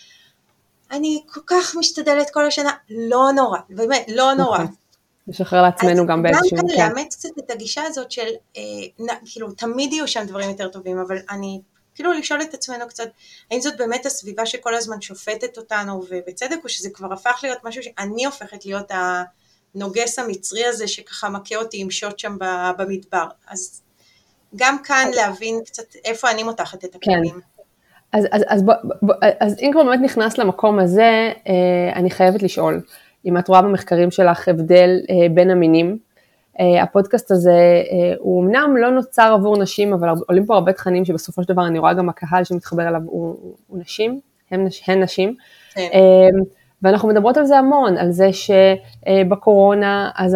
אני כל כך משתדלת כל השנה, לא נורא, באמת, לא נורא.
לשחרר לעצמנו גם באיזשהו
מקום. גם כאן לאמץ קצת את הגישה הזאת של, כאילו, תמיד יהיו שם דברים יותר טובים, אבל אני... כאילו לשאול את עצמנו קצת, האם זאת באמת הסביבה שכל הזמן שופטת אותנו, ובצדק, או שזה כבר הפך להיות משהו שאני הופכת להיות הנוגס המצרי הזה, שככה מכה אותי עם שוט שם במדבר. אז גם כאן להבין קצת איפה אני מותחת את הכלים.
אז, אז, אז, בוא, בוא, אז אם כבר באמת נכנס למקום הזה, אני חייבת לשאול, אם את רואה במחקרים שלך הבדל בין המינים, הפודקאסט הזה הוא אמנם לא נוצר עבור נשים, אבל עולים פה הרבה תכנים שבסופו של דבר אני רואה גם הקהל שמתחבר אליו הוא, הוא נשים, הן, הן נשים, כן. ואנחנו מדברות על זה המון, על זה שבקורונה, אז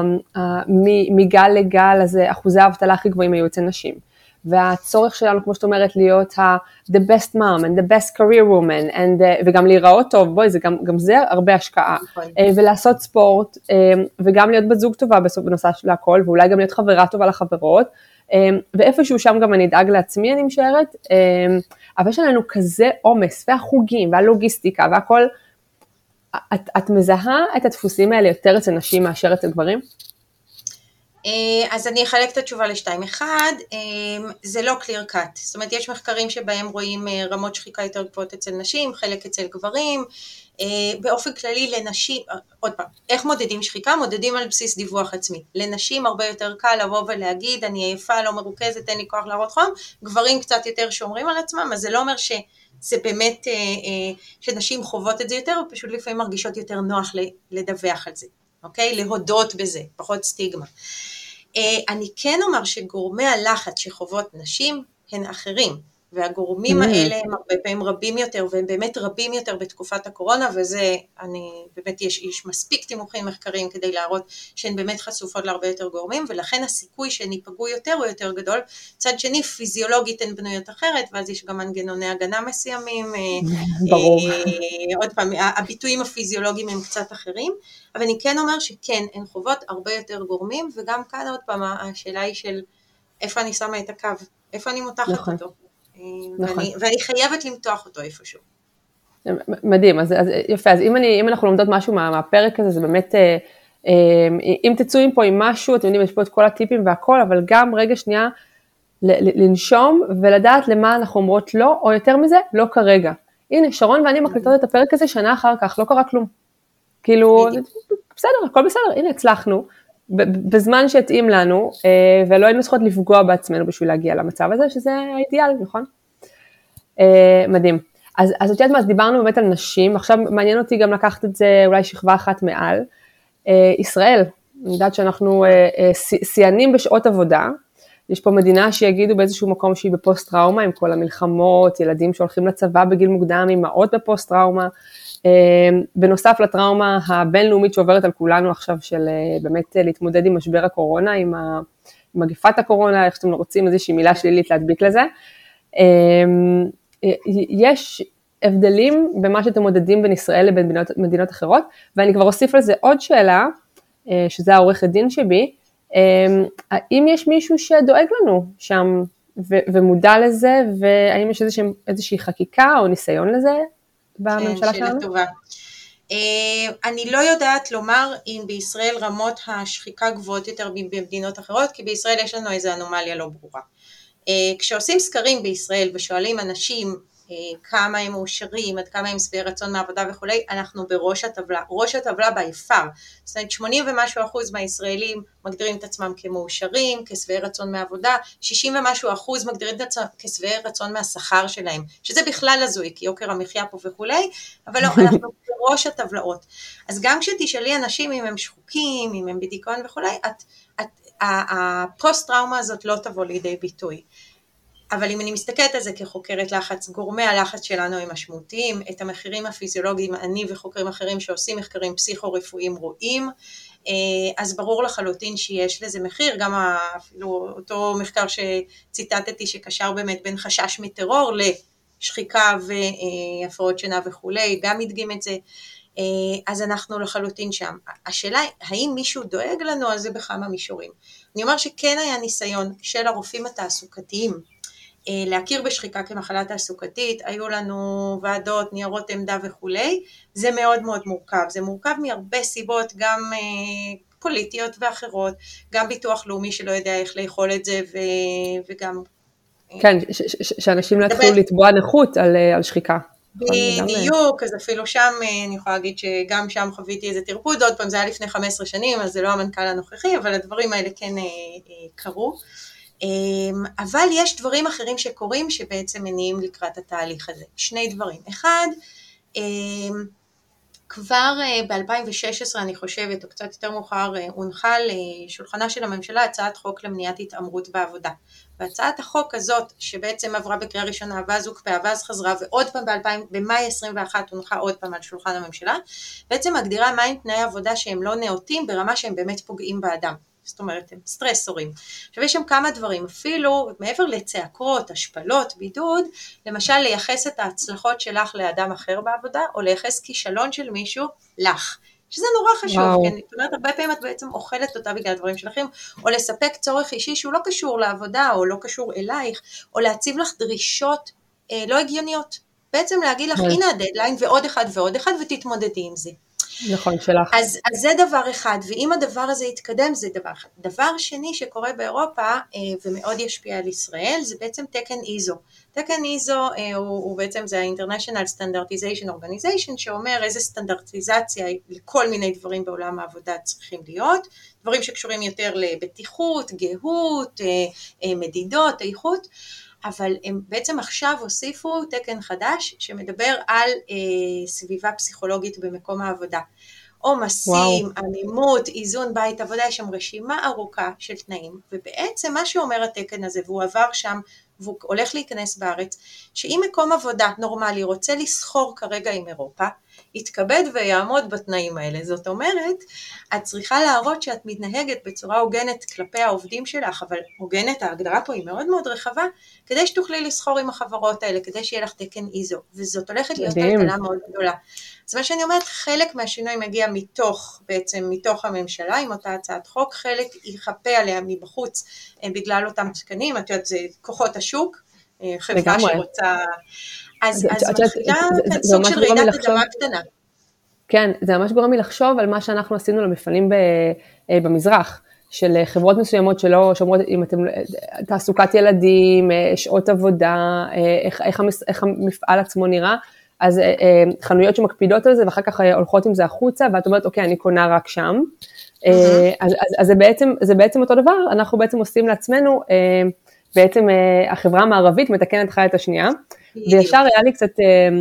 מגל לגל, אז אחוזי האבטלה הכי גבוהים היו אצל נשים, והצורך שלנו, כמו שאת אומרת, להיות ה- the best mom and the best career woman, and, uh, וגם להיראות טוב, בואי, זה גם, גם זה הרבה השקעה, uh, ולעשות ספורט, uh, וגם להיות בת זוג טובה בסוף בנושא של הכל, ואולי גם להיות חברה טובה לחברות, uh, ואיפשהו שם גם אני אדאג לעצמי, אני משערת, uh, אבל יש לנו כזה עומס, והחוגים, והלוגיסטיקה, והכל, את, את מזהה את הדפוסים האלה יותר אצל נשים מאשר אצל גברים?
אז אני אחלק את התשובה לשתיים. אחד, זה לא clear cut, זאת אומרת יש מחקרים שבהם רואים רמות שחיקה יותר גבוהות אצל נשים, חלק אצל גברים, באופן כללי לנשים, עוד פעם, איך מודדים שחיקה? מודדים על בסיס דיווח עצמי. לנשים הרבה יותר קל לבוא ולהגיד, אני עייפה, לא מרוכזת, אין לי כוח להראות חום, גברים קצת יותר שומרים על עצמם, אז זה לא אומר שזה באמת, שנשים חוות את זה יותר, ופשוט לפעמים מרגישות יותר נוח לדווח על זה, אוקיי? להודות בזה, פחות סטיגמה. אני כן אומר שגורמי הלחץ שחוות נשים הן אחרים, והגורמים האלה הם הרבה פעמים רבים יותר, והם באמת רבים יותר בתקופת הקורונה, וזה, אני, באמת יש, יש מספיק תימוכים מחקרים כדי להראות שהן באמת חשופות להרבה יותר גורמים, ולכן הסיכוי שהן ייפגעו יותר הוא יותר גדול. צד שני, פיזיולוגית הן בנויות אחרת, ואז יש גם מנגנוני הגנה מסוימים,
ברור.
עוד פעם, הביטויים הפיזיולוגיים הם קצת אחרים, אבל אני כן אומר שכן, הן חוות הרבה יותר גורמים, וגם כאן עוד פעם, השאלה היא של איפה אני שמה את הקו, איפה אני מותחת נכון. אותו. נכון. ואני, ואני חייבת למתוח אותו איפשהו.
מדהים, אז, אז יפה, אז אם, אני, אם אנחנו לומדות משהו מה, מהפרק הזה, זה באמת, אה, אה, אם תצאו פה עם משהו, אתם יודעים, יש פה את כל הטיפים והכל, אבל גם רגע שנייה, לנשום ולדעת למה אנחנו אומרות לא, או יותר מזה, לא כרגע. הנה, שרון ואני מקליטות את הפרק הזה שנה אחר כך, לא קרה כלום. כאילו, בסדר, הכל בסדר, הנה, הצלחנו, בזמן שהתאים לנו, ולא היינו צריכות לפגוע בעצמנו בשביל להגיע למצב הזה, שזה האידיאל, נכון? מדהים. אז, אז את יודעת מה, אז דיברנו באמת על נשים, עכשיו מעניין אותי גם לקחת את זה אולי שכבה אחת מעל, ישראל, אני יודעת שאנחנו סיינים בשעות עבודה, יש פה מדינה שיגידו באיזשהו מקום שהיא בפוסט טראומה, עם כל המלחמות, ילדים שהולכים לצבא בגיל מוקדם, אימהות בפוסט טראומה, בנוסף לטראומה הבינלאומית שעוברת על כולנו עכשיו של באמת להתמודד עם משבר הקורונה, עם מגפת הקורונה, איך שאתם רוצים איזושהי מילה שלילית להדביק לזה, יש הבדלים במה שאתם מודדים בין ישראל לבין מדינות, מדינות אחרות, ואני כבר אוסיף על זה עוד שאלה, שזה העורכת דין שבי, האם יש מישהו שדואג לנו שם, ו- ומודע לזה, והאם יש איזושה, איזושהי חקיקה או ניסיון לזה בממשלה
כן,
שלנו?
שאלה טובה. אני לא יודעת לומר אם בישראל רמות השחיקה גבוהות יותר במדינות אחרות, כי בישראל יש לנו איזו אנומליה לא ברורה. כשעושים סקרים בישראל ושואלים אנשים כמה הם מאושרים, עד כמה הם שבעי רצון מהעבודה וכולי, אנחנו בראש הטבלה, ראש הטבלה ביפר. זאת אומרת, שמונים ומשהו אחוז מהישראלים מגדירים את עצמם כמאושרים, כשבעי רצון מהעבודה, שישים ומשהו אחוז מגדירים את עצמם כשבעי רצון מהשכר שלהם, שזה בכלל הזוי, כי יוקר המחיה פה וכולי, אבל לא, אנחנו בראש הטבלאות. אז גם כשתשאלי אנשים אם הם שחוקים, אם הם בדיכאון וכולי, את, את, הפוסט טראומה הזאת לא תבוא לידי ביטוי. אבל אם אני מסתכלת על זה כחוקרת לחץ, גורמי הלחץ שלנו הם משמעותיים, את המחירים הפיזיולוגיים, אני וחוקרים אחרים שעושים מחקרים פסיכו-רפואיים רואים, אז ברור לחלוטין שיש לזה מחיר, גם אפילו אותו מחקר שציטטתי שקשר באמת בין חשש מטרור לשחיקה והפרעות שינה וכולי, גם מדגים את זה, אז אנחנו לחלוטין שם. השאלה היא, האם מישהו דואג לנו על זה בכמה מישורים? אני אומר שכן היה ניסיון של הרופאים התעסוקתיים, להכיר בשחיקה כמחלה תעסוקתית, היו לנו ועדות, ניירות עמדה וכולי, זה מאוד מאוד מורכב, זה מורכב מהרבה סיבות, גם פוליטיות ואחרות, גם ביטוח לאומי שלא יודע איך לאכול את זה, וגם...
כן, שאנשים לא יתחילו לתבוע נכות על שחיקה.
בדיוק, אז אפילו שם, אני יכולה להגיד שגם שם חוויתי איזה תרפוד, עוד פעם זה היה לפני חמש עשרה שנים, אז זה לא המנכ"ל הנוכחי, אבל הדברים האלה כן קרו. אבל יש דברים אחרים שקורים שבעצם מניעים לקראת התהליך הזה. שני דברים. אחד, כבר ב-אלפיים ושש עשרה אני חושבת, או קצת יותר מאוחר, הונחה לשולחנה של הממשלה הצעת חוק למניעת התעמרות בעבודה. והצעת החוק הזאת שבעצם עברה בקריאה ראשונה ואז הוקפאה ואז חזרה ועוד פעם במאי עשרים ואחת הונחה עוד פעם על שולחן הממשלה, בעצם מגדירה מהם תנאי עבודה שהם לא נאותים ברמה שהם באמת פוגעים באדם. זאת אומרת, הם סטרסורים. עכשיו יש שם כמה דברים, אפילו מעבר לצעקות, השפלות, בידוד, למשל לייחס את ההצלחות שלך לאדם אחר בעבודה, או לייחס כישלון של מישהו לך, שזה נורא חשוב, כן? זאת אומרת, הרבה פעמים את בעצם אוכלת אותה בגלל דברים שלכם, או לספק צורך אישי שהוא לא קשור לעבודה, או לא קשור אלייך, או להציב לך דרישות אה, לא הגיוניות. בעצם להגיד לך, הנה הדדליין, ועוד אחד ועוד אחד, ותתמודדי עם זה.
נכון, שלך.
אז, אז זה דבר אחד, ואם הדבר הזה יתקדם, זה דבר אחד. דבר שני שקורה באירופה, אה, ומאוד ישפיע על ישראל, זה בעצם תקן איזו. תקן איזו אה, הוא, הוא בעצם, זה ה-International Standardization Organization, שאומר איזה סטנדרטיזציה לכל מיני דברים בעולם העבודה צריכים להיות, דברים שקשורים יותר לבטיחות, גהות, אה, אה, מדידות, איכות, אבל הם בעצם עכשיו הוסיפו תקן חדש שמדבר על אה, סביבה פסיכולוגית במקום העבודה. עומסים, עמימות, איזון בית עבודה, יש שם רשימה ארוכה של תנאים, ובעצם מה שאומר התקן הזה, והוא עבר שם, והוא הולך להיכנס בארץ, שאם מקום עבודה נורמלי רוצה לסחור כרגע עם אירופה, יתכבד ויעמוד בתנאים האלה. זאת אומרת, את צריכה להראות שאת מתנהגת בצורה הוגנת כלפי העובדים שלך, אבל הוגנת, ההגדרה פה היא מאוד מאוד רחבה, כדי שתוכלי לסחור עם החברות האלה, כדי שיהיה לך תקן איזו, וזאת הולכת להיות טלטלה מאוד גדולה. אז מה שאני אומרת, חלק מהשינוי מגיע מתוך, בעצם מתוך הממשלה, עם אותה הצעת חוק, חלק יחפה עליה מבחוץ, בגלל אותם תקנים, את יודעת, זה כוחות השוק, חברה שרוצה... אז מתחילה כאן סוג של רעידת אדמה קטנה.
כן, זה ממש גורם לי לחשוב על מה שאנחנו עשינו למפעלים במזרח, של חברות מסוימות שלא שומרות, אם אתם, תעסוקת ילדים, שעות עבודה, איך, איך, איך המפעל עצמו נראה, אז חנויות שמקפידות על זה, ואחר כך הולכות עם זה החוצה, ואת אומרת, אוקיי, אני קונה רק שם. אז, אז, אז זה בעצם, זה בעצם אותו דבר, אנחנו בעצם עושים לעצמנו, בעצם החברה המערבית מתקנת אחת את השנייה, וישר היה לי קצת,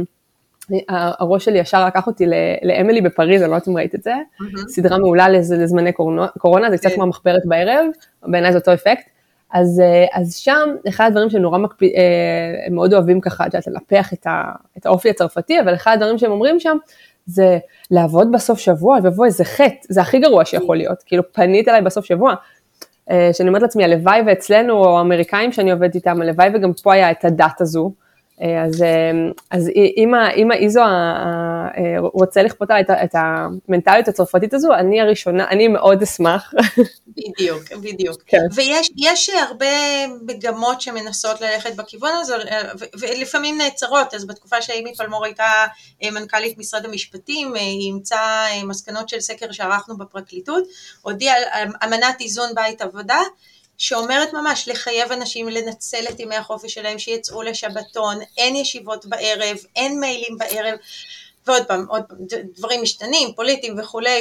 הראש שלי ישר לקח אותי לאמילי בפריז, אני לא יודעת אם ראית את זה, סדרה מעולה לזמני קורונה, זה קצת כמו מחברת בערב, בעיניי זה אותו אפקט, אז, אז שם אחד הדברים שנורא מקפיד, הם מאוד אוהבים ככה, ללפח את האופי הצרפתי, אבל אחד הדברים שהם אומרים שם, זה לעבוד בסוף שבוע, ובוא איזה חטא, זה הכי גרוע שיכול להיות, כאילו פנית אליי בסוף שבוע, שאני אומרת לעצמי, הלוואי ואצלנו, או האמריקאים שאני עובדת איתם, הלוואי וגם פה היה את הדת הזו, אז, אז אם, אם האיזו רוצה לכפות עליי את המנטליות הצרפתית הזו, אני הראשונה, אני מאוד אשמח.
בדיוק, בדיוק. ויש יש הרבה מגמות שמנסות ללכת בכיוון הזה, ולפעמים נעצרות, אז בתקופה שאימי פלמור הייתה מנכ"לית משרד המשפטים, היא אימצה מסקנות של סקר שערכנו בפרקליטות, הודיעה על אמנת איזון בית עבודה, שאומרת ממש לחייב אנשים לנצל את ימי החופש שלהם, שיצאו לשבתון, אין ישיבות בערב, אין מיילים בערב, ועוד פעם, עוד פעם, דברים משתנים, פוליטיים וכולי,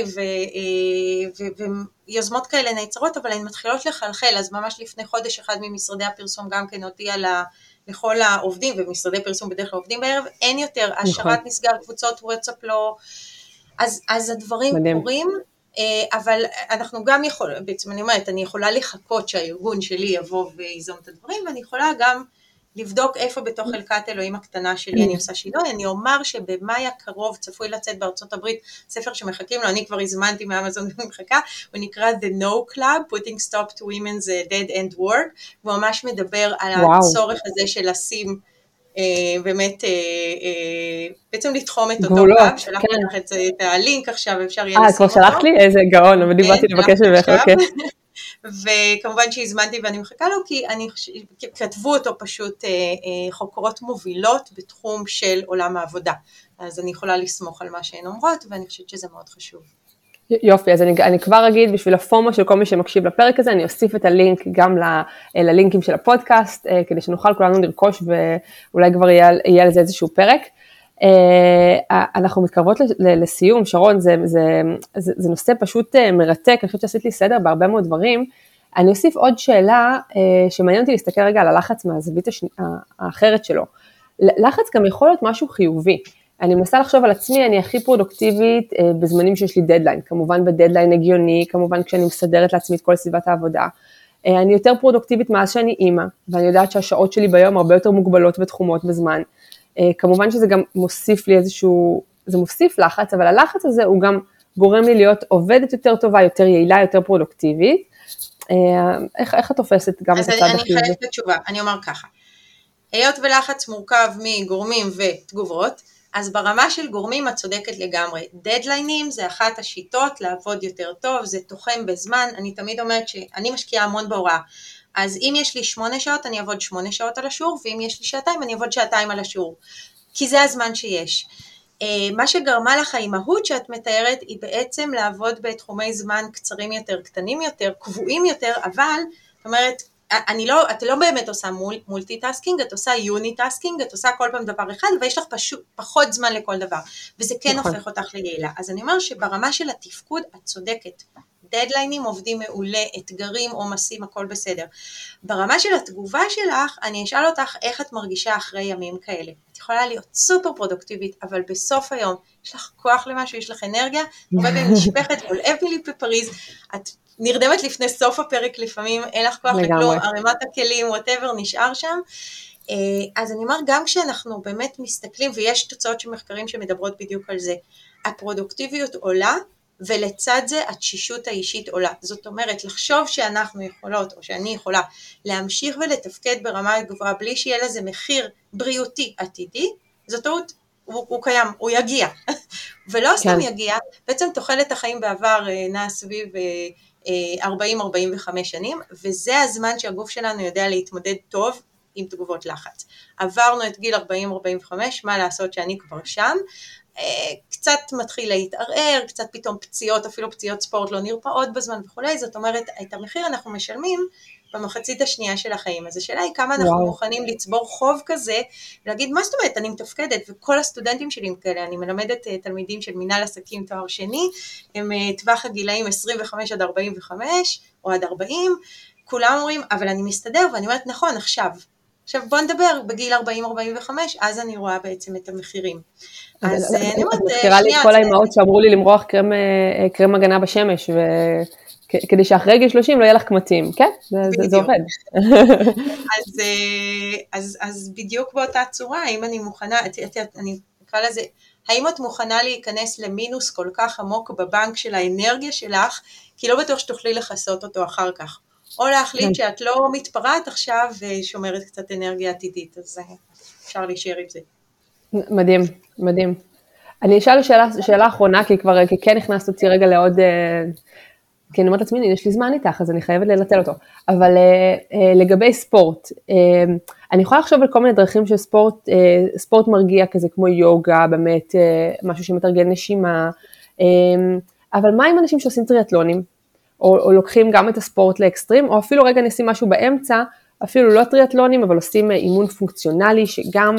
ויוזמות כאלה נעצרות, אבל הן מתחילות לחלחל, אז ממש לפני חודש אחד ממשרדי הפרסום גם כן הודיע לכל העובדים, ומשרדי פרסום בדרך כלל עובדים בערב, אין יותר, השרת נסגר, קבוצות וואטסאפ לא, אז, אז הדברים קורים, אבל אנחנו גם יכולים, בעצם אני אומרת, אני יכולה לחכות שהארגון שלי יבוא ויזום את הדברים, ואני יכולה גם לבדוק איפה בתוך חלקת אלוהים הקטנה שלי אני עושה שינוי. אני אומר שבמאי הקרוב צפוי לצאת בארצות הברית ספר שמחכים לו, אני כבר הזמנתי מאמזון ומחכה, הוא נקרא The No Club, Putting Stop to Women's Dead End Work, הוא ממש מדבר על הצורך הזה של לשים, באמת, בעצם לתחום את אותו קו, שלחתי לך את הלינק עכשיו, אפשר יהיה לשים אותו.
אה, כבר שלחת לי? איזה גאון, אבל דיברתי לבקש ממך, אוקיי.
וכמובן שהזמנתי ואני מחכה לו, כי אני, כתבו אותו פשוט חוקרות מובילות בתחום של עולם העבודה, אז אני יכולה לסמוך על מה שהן אומרות, ואני חושבת שזה מאוד חשוב.
יופי, אז אני, אני כבר אגיד, בשביל הפומו של כל מי שמקשיב לפרק הזה, אני אוסיף את הלינק גם ל, ללינקים של הפודקאסט, כדי שנוכל כולנו לרכוש, ואולי כבר יהיה, יהיה לזה איזשהו פרק. אנחנו מתקרבות לסיום, שרון, זה, זה, זה, זה נושא פשוט מרתק, אני חושבת שעשית לי סדר בהרבה מאוד דברים. אני אוסיף עוד שאלה, שמעניין אותי להסתכל רגע על הלחץ מהזווית השני, האחרת שלו. לחץ גם יכול להיות משהו חיובי. אני מנסה לחשוב על עצמי, אני הכי פרודוקטיבית בזמנים שיש לי דדליין, כמובן בדדליין הגיוני, כמובן כשאני מסדרת לעצמי את כל סביבת העבודה. אני יותר פרודוקטיבית מאז שאני אימא, ואני יודעת שהשעות שלי ביום הרבה יותר מוגבלות ותחומות בזמן. כמובן שזה גם מוסיף לי איזשהו, זה מוסיף לחץ, אבל הלחץ הזה הוא גם גורם לי להיות עובדת יותר טובה, יותר יעילה, יותר פרודוקטיבית. איך, איך את תופסת גם את הצד החיובי?
אז אני חלקת התשובה, אני אומר ככה. היות ולחץ מורכב מגורמים ותגובות, אז ברמה של גורמים את צודקת לגמרי. דדליינים זה אחת השיטות לעבוד יותר טוב, זה תוחם בזמן, אני תמיד אומרת שאני משקיעה המון בהוראה. אז אם יש לי שמונה שעות, אני אעבוד שמונה שעות על השיעור, ואם יש לי שעתיים, אני אעבוד שעתיים על השיעור. כי זה הזמן שיש. מה שגרמה לך האימהות שאת מתארת, היא בעצם לעבוד בתחומי זמן קצרים יותר, קטנים יותר, קבועים יותר, אבל, זאת אומרת, אני לא, את לא באמת עושה מול, מולטי-טאסקינג, את עושה יוני-טאסקינג, את עושה כל פעם דבר אחד, ויש לך פשוט, פחות זמן לכל דבר, וזה כן
נכון.
הופך אותך ליעילה. אז אני אומר שברמה של התפקוד, את צודקת. דדליינים עובדים מעולה, אתגרים, עומסים, הכל בסדר. ברמה של התגובה שלך, אני אשאל אותך איך את מרגישה אחרי ימים כאלה. את יכולה להיות סופר פרודוקטיבית, אבל בסוף היום יש לך כוח למשהו, יש לך אנרגיה, עובד במשפחת, כל אבילי בפריז, את נרדמת לפני סוף הפרק לפעמים, אין לך כוח לכלום, ערימת הכלים, whatever, נשאר שם. אז אני אומר, גם כשאנחנו באמת מסתכלים, ויש תוצאות של מחקרים שמדברות בדיוק על זה, הפרודוקטיביות עולה, ולצד זה התשישות האישית עולה. זאת אומרת, לחשוב שאנחנו יכולות, או שאני יכולה, להמשיך ולתפקד ברמה גבוהה, בלי שיהיה לזה מחיר בריאותי עתידי, זאת טעות, הוא, הוא קיים, הוא יגיע. ולא כן. סתם יגיע, בעצם תוחלת החיים בעבר נע סביב ארבעים עד ארבעים וחמש שנים, וזה הזמן שהגוף שלנו יודע להתמודד טוב עם תגובות לחץ. עברנו את גיל ארבעים עד ארבעים וחמש, מה לעשות שאני כבר שם, קצת מתחיל להתערער, קצת פתאום פציעות, אפילו פציעות ספורט לא נרפאות בזמן וכולי, זאת אומרת, את המחיר אנחנו משלמים במחצית השנייה של החיים. אז השאלה היא כמה אנחנו וואו. מוכנים לצבור חוב כזה, ולהגיד, מה זאת אומרת, אני מתפקדת, וכל הסטודנטים שלי כאלה, אני מלמדת תלמידים של מנהל עסקים תואר שני, הם טווח הגילאים עשרים וחמש עד ארבעים וחמש, או עד ארבעים, כולם אומרים, אבל אני מסתדר, ואני אומרת, נכון, עכשיו, עכשיו בוא נדבר בגיל ארבעים עד ארבעים וחמש, אז אני רואה בעצם את המחירים. אז אני אומרת,
מזכירה לי את כל האימהות שאמרו לי למרוח קרם הגנה בשמש, כדי שאחרי גיל שלושים לא יהיה לך קמטים, כן? זה עובד.
אז בדיוק באותה צורה, האם אני מוכנה, אני אקרא לזה, האם את מוכנה להיכנס למינוס כל כך עמוק בבנק של האנרגיה שלך, כי לא בטוח שתוכלי לחסות אותו אחר כך. או להחליט שאת לא מתפרעת עכשיו ושומרת קצת אנרגיה עתידית, אז אפשר להישאר עם זה.
מדהים, מדהים. אני אשאל שאלה, שאלה אחרונה, כי כבר כי כן נכנסת אותי רגע לעוד, כי אני אומרת לעצמי, יש לי זמן איתך, אז אני חייבת ללטל אותו. אבל לגבי ספורט, אני יכולה לחשוב על כל מיני דרכים של ספורט, ספורט מרגיע כזה כמו יוגה, באמת משהו שמתרגל נשימה, אבל מה עם אנשים שעושים טריאטלונים, או, או לוקחים גם את הספורט לאקסטרים, או אפילו רגע נשים משהו באמצע, אפילו לא טריאטלונים, אבל עושים אימון פונקציונלי, שגם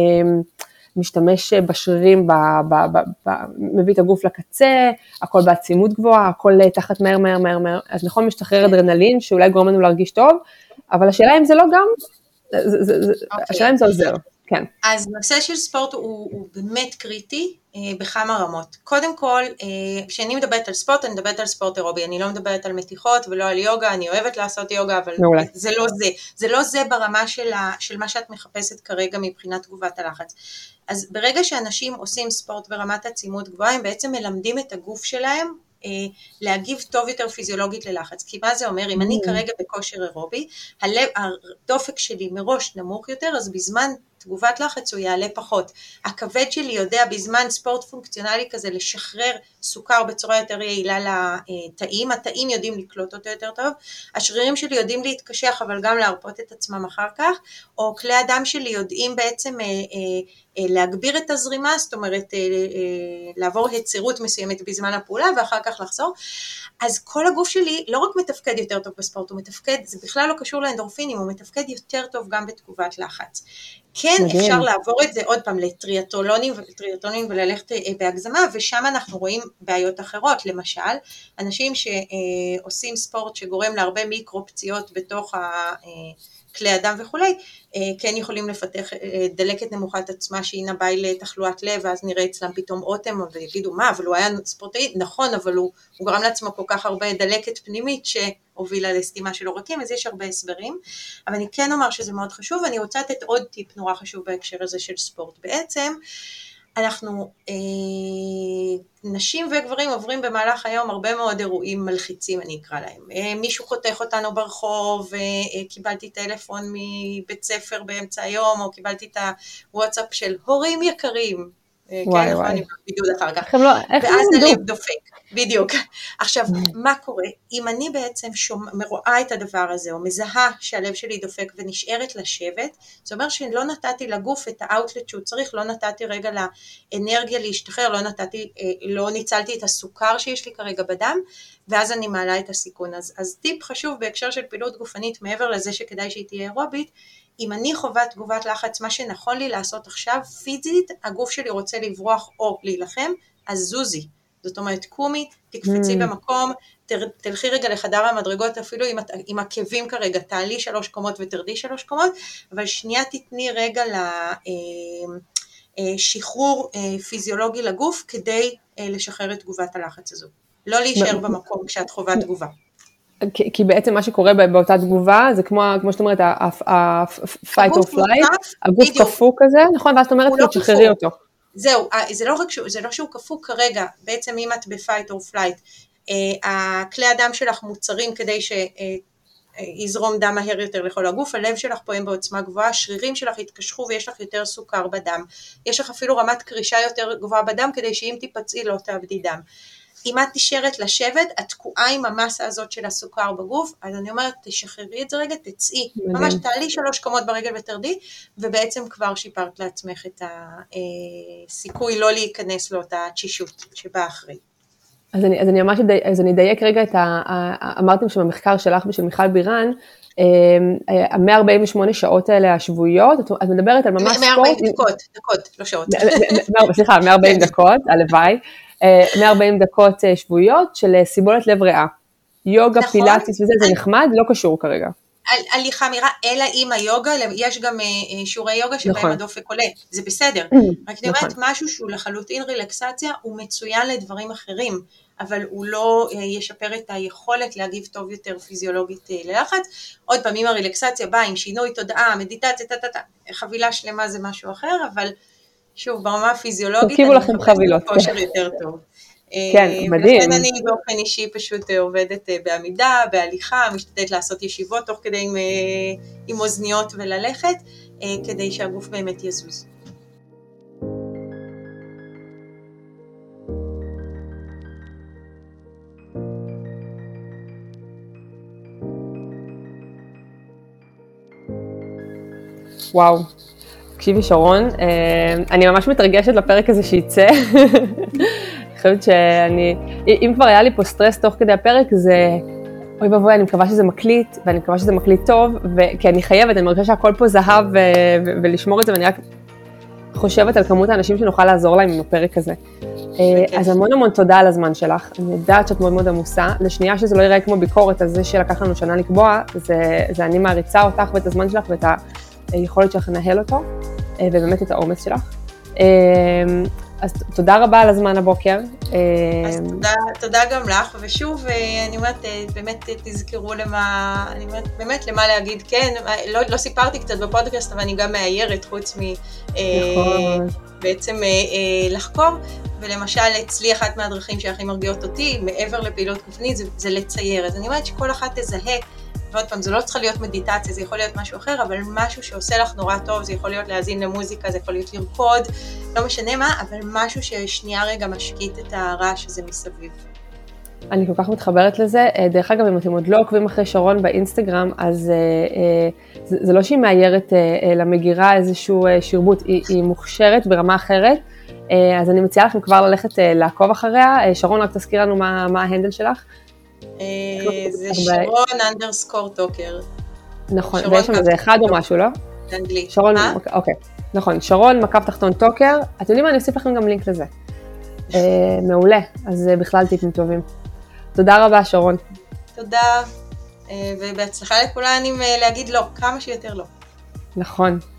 משתמש בשרירים, ב, ב, ב, ב, מביא את הגוף לקצה, הכל בעצימות גבוהה, הכל תחת מהר, מהר, מהר, מהר, אז נכון משתחרר אדרנלין, שאולי גורם לנו להרגיש טוב, אבל השאלה אם זה לא גם, זה, זה, זה, okay. השאלה אם זה עוזר, כן.
אז נושא של ספורט הוא, הוא באמת קריטי, אה, בכמה רמות. קודם כל, אה, כשאני מדברת על ספורט, אני מדברת על ספורט אירובי, אני לא מדברת על מתיחות ולא על יוגה, אני אוהבת לעשות יוגה, אבל מעולה. זה לא זה, זה לא זה ברמה של, ה, של מה שאת מחפשת כרגע מבחינת תגובת הלחץ. אז ברגע שאנשים עושים ספורט ברמת עצימות גבוהה, הם בעצם מלמדים את הגוף שלהם, אה, להגיב טוב יותר פיזיולוגית ללחץ, כי מה זה אומר? אם אני כרגע בכושר אירובי, הלב, הדופק שלי מראש נמוך יותר, אז בזמן תגובת לחץ הוא יעלה פחות. הכבד שלי יודע בזמן ספורט פונקציונלי כזה לשחרר סוכר בצורה יותר יעילה לתאים, התאים יודעים לקלוט אותו יותר טוב, השרירים שלי יודעים להתקשח אבל גם להרפות את עצמם אחר כך, או כלי הדם שלי יודעים בעצם אה, אה, להגביר את הזרימה, זאת אומרת אה, אה, לעבור היצירות מסוימת בזמן הפעולה ואחר כך לחזור, אז כל הגוף שלי לא רק מתפקד יותר טוב בספורט, הוא מתפקד, זה בכלל לא קשור לאנדורפינים, הוא מתפקד יותר טוב גם בתגובת לחץ. כן, מדהים. אפשר לעבור את זה עוד פעם לטריאטלונים וטריאטלונים וללכת בהגזמה, ושם אנחנו רואים בעיות אחרות, למשל, אנשים שעושים ספורט שגורם להרבה מיקרו פציעות בתוך כלי הדם וכולי, כן יכולים לפתח דלקת נמוכת עצמה שהיא נבעה לתחלואת לב, ואז נראה אצלם פתאום אוטם, ויגידו מה, אבל הוא היה ספורטאי, נכון, אבל הוא, הוא גרם לעצמו כל כך הרבה דלקת פנימית שהובילה לסתימה של עורקים, אז יש הרבה הסברים, אבל אני כן אומר שזה מאוד חשוב, ואני רוצה לתת עוד טיפ נורא חשוב בהקשר הזה של ספורט. בעצם אנחנו, אה, נשים וגברים עוברים במהלך היום הרבה מאוד אירועים מלחיצים, אני אקרא להם. אה, מישהו חותך אותנו ברחוב, אה, קיבלתי טלפון מבית ספר באמצע היום, או קיבלתי את הוואטסאפ של הורים יקרים,
וואי,
כן,
וואי.
אני בידוד אחר כך,
לא,
ואז הלב דופק, בדיוק. עכשיו, מה קורה? אם אני בעצם שומע, מרואה את הדבר הזה, או מזהה שהלב שלי דופק ונשארת לשבת, זה אומר שלא נתתי לגוף את האוטלט שהוא צריך, לא נתתי רגע לאנרגיה להשתחרר, לא נתתי, לא ניצלתי את הסוכר שיש לי כרגע בדם, ואז אני מעלה את הסיכון. אז, אז טיפ חשוב בהקשר של פעילות גופנית, מעבר לזה שכדאי שהיא תהיה אירובית, אם אני חווה תגובת לחץ, מה שנכון לי לעשות עכשיו, פיזית, הגוף שלי רוצה לברוח או להילחם, אז זוזי. זאת אומרת, קומי, תקפצי mm. במקום, תלכי רגע לחדר המדרגות, אפילו עם, עם עקבים כרגע, תעלי שלוש קומות ותרדי שלוש קומות, אבל שנייה תתני רגע לשחרור פיזיולוגי לגוף, כדי לשחרר את תגובת הלחץ הזו. לא להישאר במקום כשאת חווה תגובה.
כי, כי בעצם מה שקורה באותה תגובה, זה כמו, כמו שאת אומרת, ה-fight or flight, הגוף קפוא כזה, נכון? ואז את אומרת, תשחררי אותו.
זהו, זה לא רק שהוא, זה לא שהוא קפוא כרגע, בעצם אם את ב-fight or flight, הכלי הדם שלך מוצרים כדי שיזרום דם מהר יותר לכל הגוף, הלב שלך פועם בעוצמה גבוהה, השרירים שלך יתקשחו ויש לך יותר סוכר בדם, יש לך אפילו רמת קרישה יותר גבוהה בדם, כדי שאם תיפצעי לא תאבדי דם. אם את נשארת לשבת, את תקועה עם המסה הזאת של הסוכר בגוף, אז אני אומרת, תשחררי את זה רגע, תצאי, ממש תעלי שלוש קומות ברגל ותרדי, ובעצם כבר שיפרת לעצמך את הסיכוי לא להיכנס לאותה תשישות שבאה אחרי.
אז אני, אז אני ממש, אז אני אדייק רגע את ה, אמרתם שבמחקר שלך ושל מיכל בירן, ה-מאה ארבעים ושמונה שעות האלה השבועיות, את מדברת על ממש ספורט.
מאה וארבעים דקות, דקות, לא שעות.
סליחה, מאה וארבעים דקות, הלוואי. מאה וארבעים דקות שבועיות של סיבולת לב ריאה. יוגה, נכון, פילאטיס וזה, זה נחמד, לא קשור כרגע.
על, הליכה מהירה, אלא עם היוגה, יש גם שיעורי יוגה שבהם נכון. הדופק עולה, זה בסדר. רק אני אומרת, משהו שהוא לחלוטין רילקסציה, הוא מצוין לדברים אחרים, אבל הוא לא ישפר את היכולת להגיב טוב יותר פיזיולוגית ללחץ. עוד פעם, אם הרילקסציה באה עם שינוי תודעה, מדיטציה, תתתה, חבילה שלמה זה משהו אחר, אבל שוב, ברמה הפיזיולוגית,
תרכיבו לכם חבילות.
כושר יותר טוב.
כן, מדהים.
ולכן אני באופן אישי פשוט עובדת בעמידה, בהליכה, משתדלת לעשות ישיבות תוך כדי עם, עם אוזניות וללכת, כדי שהגוף באמת יזוז.
וואו, תקשיבי שרון, אני ממש מתרגשת לפרק הזה שיצא. אני חושבת שאני, אם כבר היה לי פה סטרס תוך כדי הפרק, זה, אוי ובואי, אני מקווה שזה מקליט, ואני מקווה שזה מקליט טוב, כי אני חייבת, אני מרגישה שהכל פה זהב ולשמור את זה, ואני רק חושבת על כמות האנשים שנוכל לעזור להם עם הפרק הזה. אז המון המון תודה על הזמן שלך, אני יודעת שאת מאוד מאוד עמוסה, לשנייה שזה לא ייראה כמו ביקורת, אז זה שלקח לנו שנה לקבוע, זה אני מעריצה אותך ואת הזמן שלך ואת ה... יכולת שלך לנהל אותו, ובאמת את האומץ שלך. אז תודה רבה על הזמן הבוקר.
אז תודה, תודה גם לך, ושוב, אני אומרת, באמת תזכרו למה, אני אומרת, באמת למה להגיד כן, לא, לא סיפרתי קצת בפודקאסט, אבל אני גם מאיירת, חוץ מ... נכון. בעצם לחקור, ולמשל אצלי אחת מהדרכים שהכי מרגיעות אותי, מעבר לפעילות גופנית, זה, זה לצייר. אז אני אומרת שכל אחת תזהה, ועוד פעם, זה לא צריכה להיות מדיטציה, זה יכול להיות משהו אחר, אבל משהו שעושה לך נורא טוב, זה יכול להיות להאזין למוזיקה, זה יכול להיות לרקוד, לא משנה מה, אבל משהו ששנייה רגע משקיט את הרעש הזה מסביב.
אני כל כך מתחברת לזה. דרך אגב, אם אתם עוד לא עוקבים אחרי שרון באינסטגרם, אז זה, זה לא שהיא מאיירת למגירה איזשהו שרבוט, היא, היא מוכשרת ברמה אחרת, אז אני מציעה לכם כבר ללכת לעקוב אחריה. שרון, רק תזכיר לנו מה, מה ההנדל שלך.
זה שרון אנדרסקור טוקר.
נכון, ויש שם איזה אחד או משהו, לא?
באנגלית.
שרון, אוקיי, נכון, שרון מקף תחתון טוקר. אתם יודעים מה, אני אוסיף לכם גם לינק לזה. מעולה, אז בכלל טיפים טובים. תודה רבה שרון.
תודה, ובהצלחה לכולנו עם להגיד לא, כמה שיותר לא.
נכון.